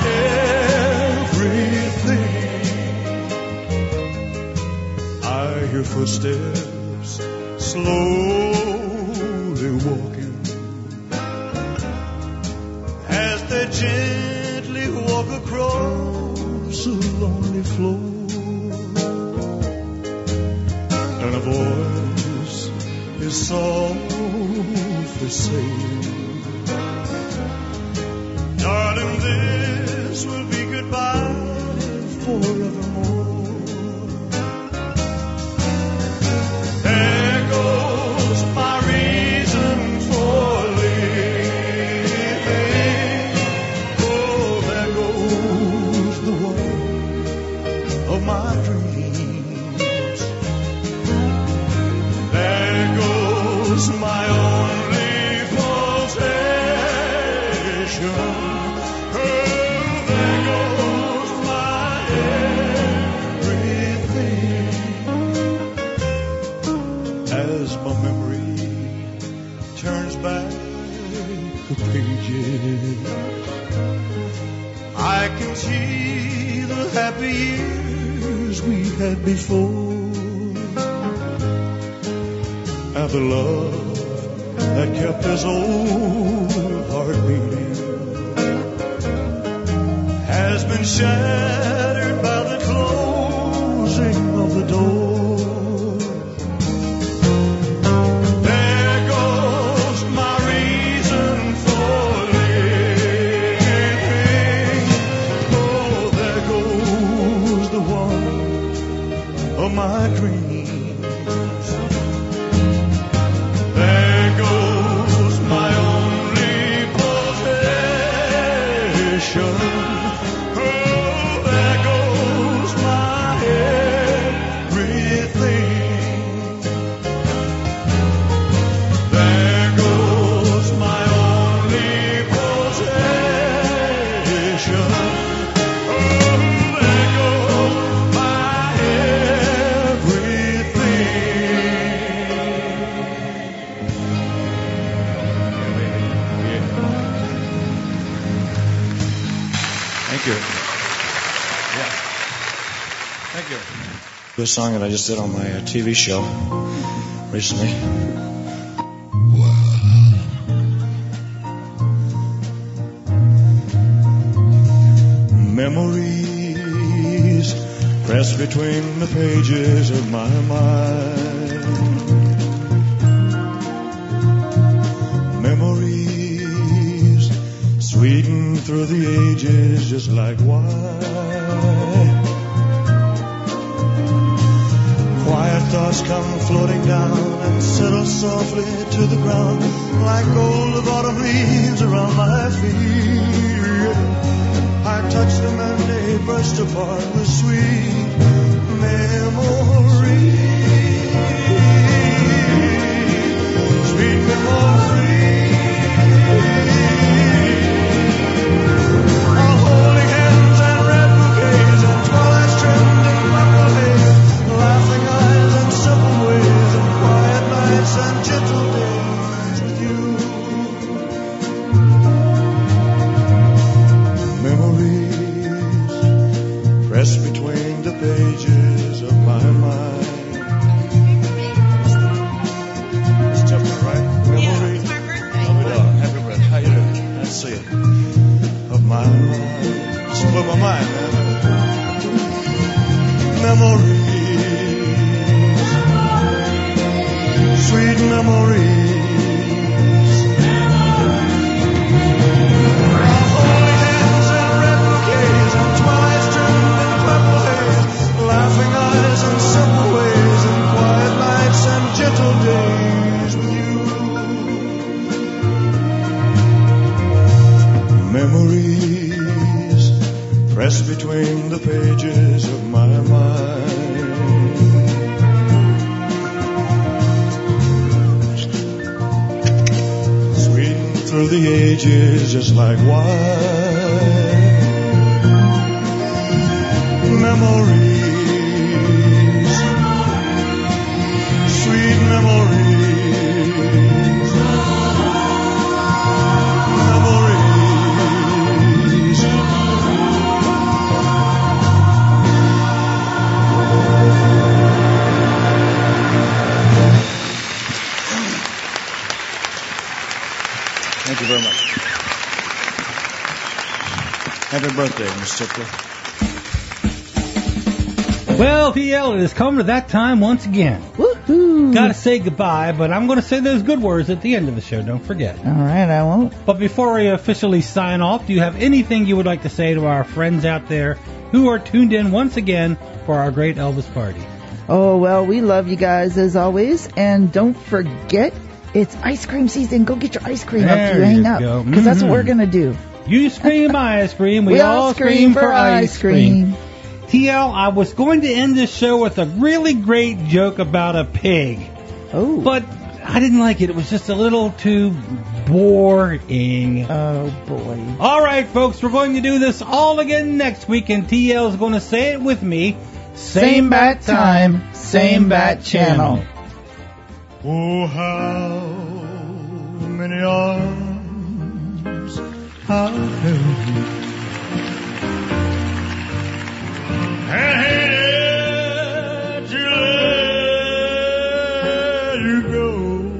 Speaker 12: everything. I hear footsteps slowly walking as they gently walk across a lonely floor. And a voice is softly saying, darling, this will be goodbye forevermore. There goes my reason for living. Oh, there goes the one of my dreams. There goes my only possession. Oh, there goes my everything. As my memory turns back the pages, I can see the happy years we had before. And the love that kept his old heart beating has been shattered by the closing of the door. There goes my reason for living. Oh, there goes the one of my dreams. There goes my only possession. Oh, there goes my everything. There goes my only possession. Oh, there goes my
Speaker 13: Thank you. Yeah. Thank you. This song that I just did on my uh, T V show recently. Memories press between the pages of my mind. Memories sweeten through the ages just like wine. Quiet thoughts come floating down and settle softly to the ground like gold of autumn leaves around my feet. I touched them and they burst apart with sweet memories. Sweet memories. Our holding hands and red bouquets and twilight trimmed in purple haze, laughing eyes and simple ways and quiet nights and gentle days with you. Memories press between the pages of my mind. It's tough, right? Memories. Yeah, it's my birthday. Oh, happy birthday. How you doing? Nice to see you. Of my mind. Just blew my mind, man. Memories. Sweet memories. Our holy hands and red bouquets and twilight trimmed in purple haze,
Speaker 12: the pages of my mind. Sweet through the ages just like wine. Memories, sweet memories, memories.
Speaker 13: Thank you very much. Happy birthday, Miss Tipler.
Speaker 4: Well, T L, it has come to that time once again.
Speaker 8: Woohoo!
Speaker 4: Gotta say goodbye, but I'm going to say those good words at the end of the show. Don't forget.
Speaker 8: All right, I won't.
Speaker 4: But before we officially sign off, do you have anything you would like to say to our friends out there who are tuned in once again for our great Elvis party?
Speaker 8: Oh, well, we love you guys as always. And don't forget, it's ice cream season. Go get your ice cream
Speaker 4: There
Speaker 8: after you hang
Speaker 4: you
Speaker 8: up.
Speaker 4: go.
Speaker 8: Because that's what
Speaker 4: Mhm.
Speaker 8: we're going to do.
Speaker 4: You scream ice cream. We,
Speaker 8: We all scream for ice cream.
Speaker 4: T L, I was going to end this show with a really great joke about a pig.
Speaker 8: Oh.
Speaker 4: But I didn't like it. It was just a little too boring.
Speaker 8: Oh, boy.
Speaker 4: All right, folks, we're going to do this all again next week, and T L's going to say it with me.
Speaker 8: Same bat time, same bat channel.
Speaker 12: Oh, how many arms I've held you, and hated to let you go.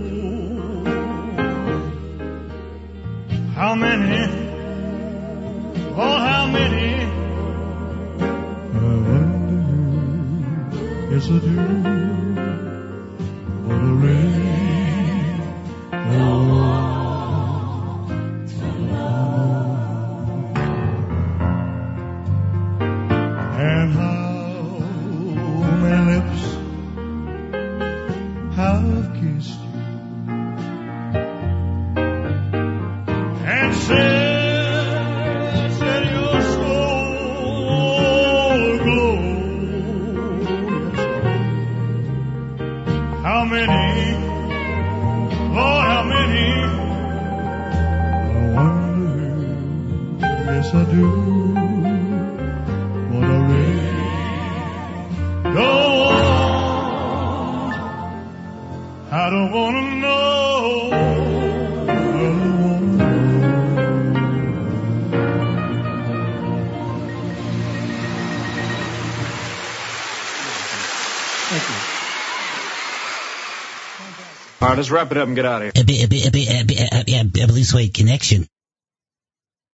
Speaker 12: How many, oh, how many, I wonder, yes I do. What a rain, and how many lips have kissed you and said, said your soul glows. How many, Lord, how many? I wonder, yes I do. What a rain. Go on. I don't wanna know. I don't wanna
Speaker 13: All right, let's wrap it up and get out of here.
Speaker 6: A, b- a, b- a, b- a, b- a, b- a Blue Suede Connection.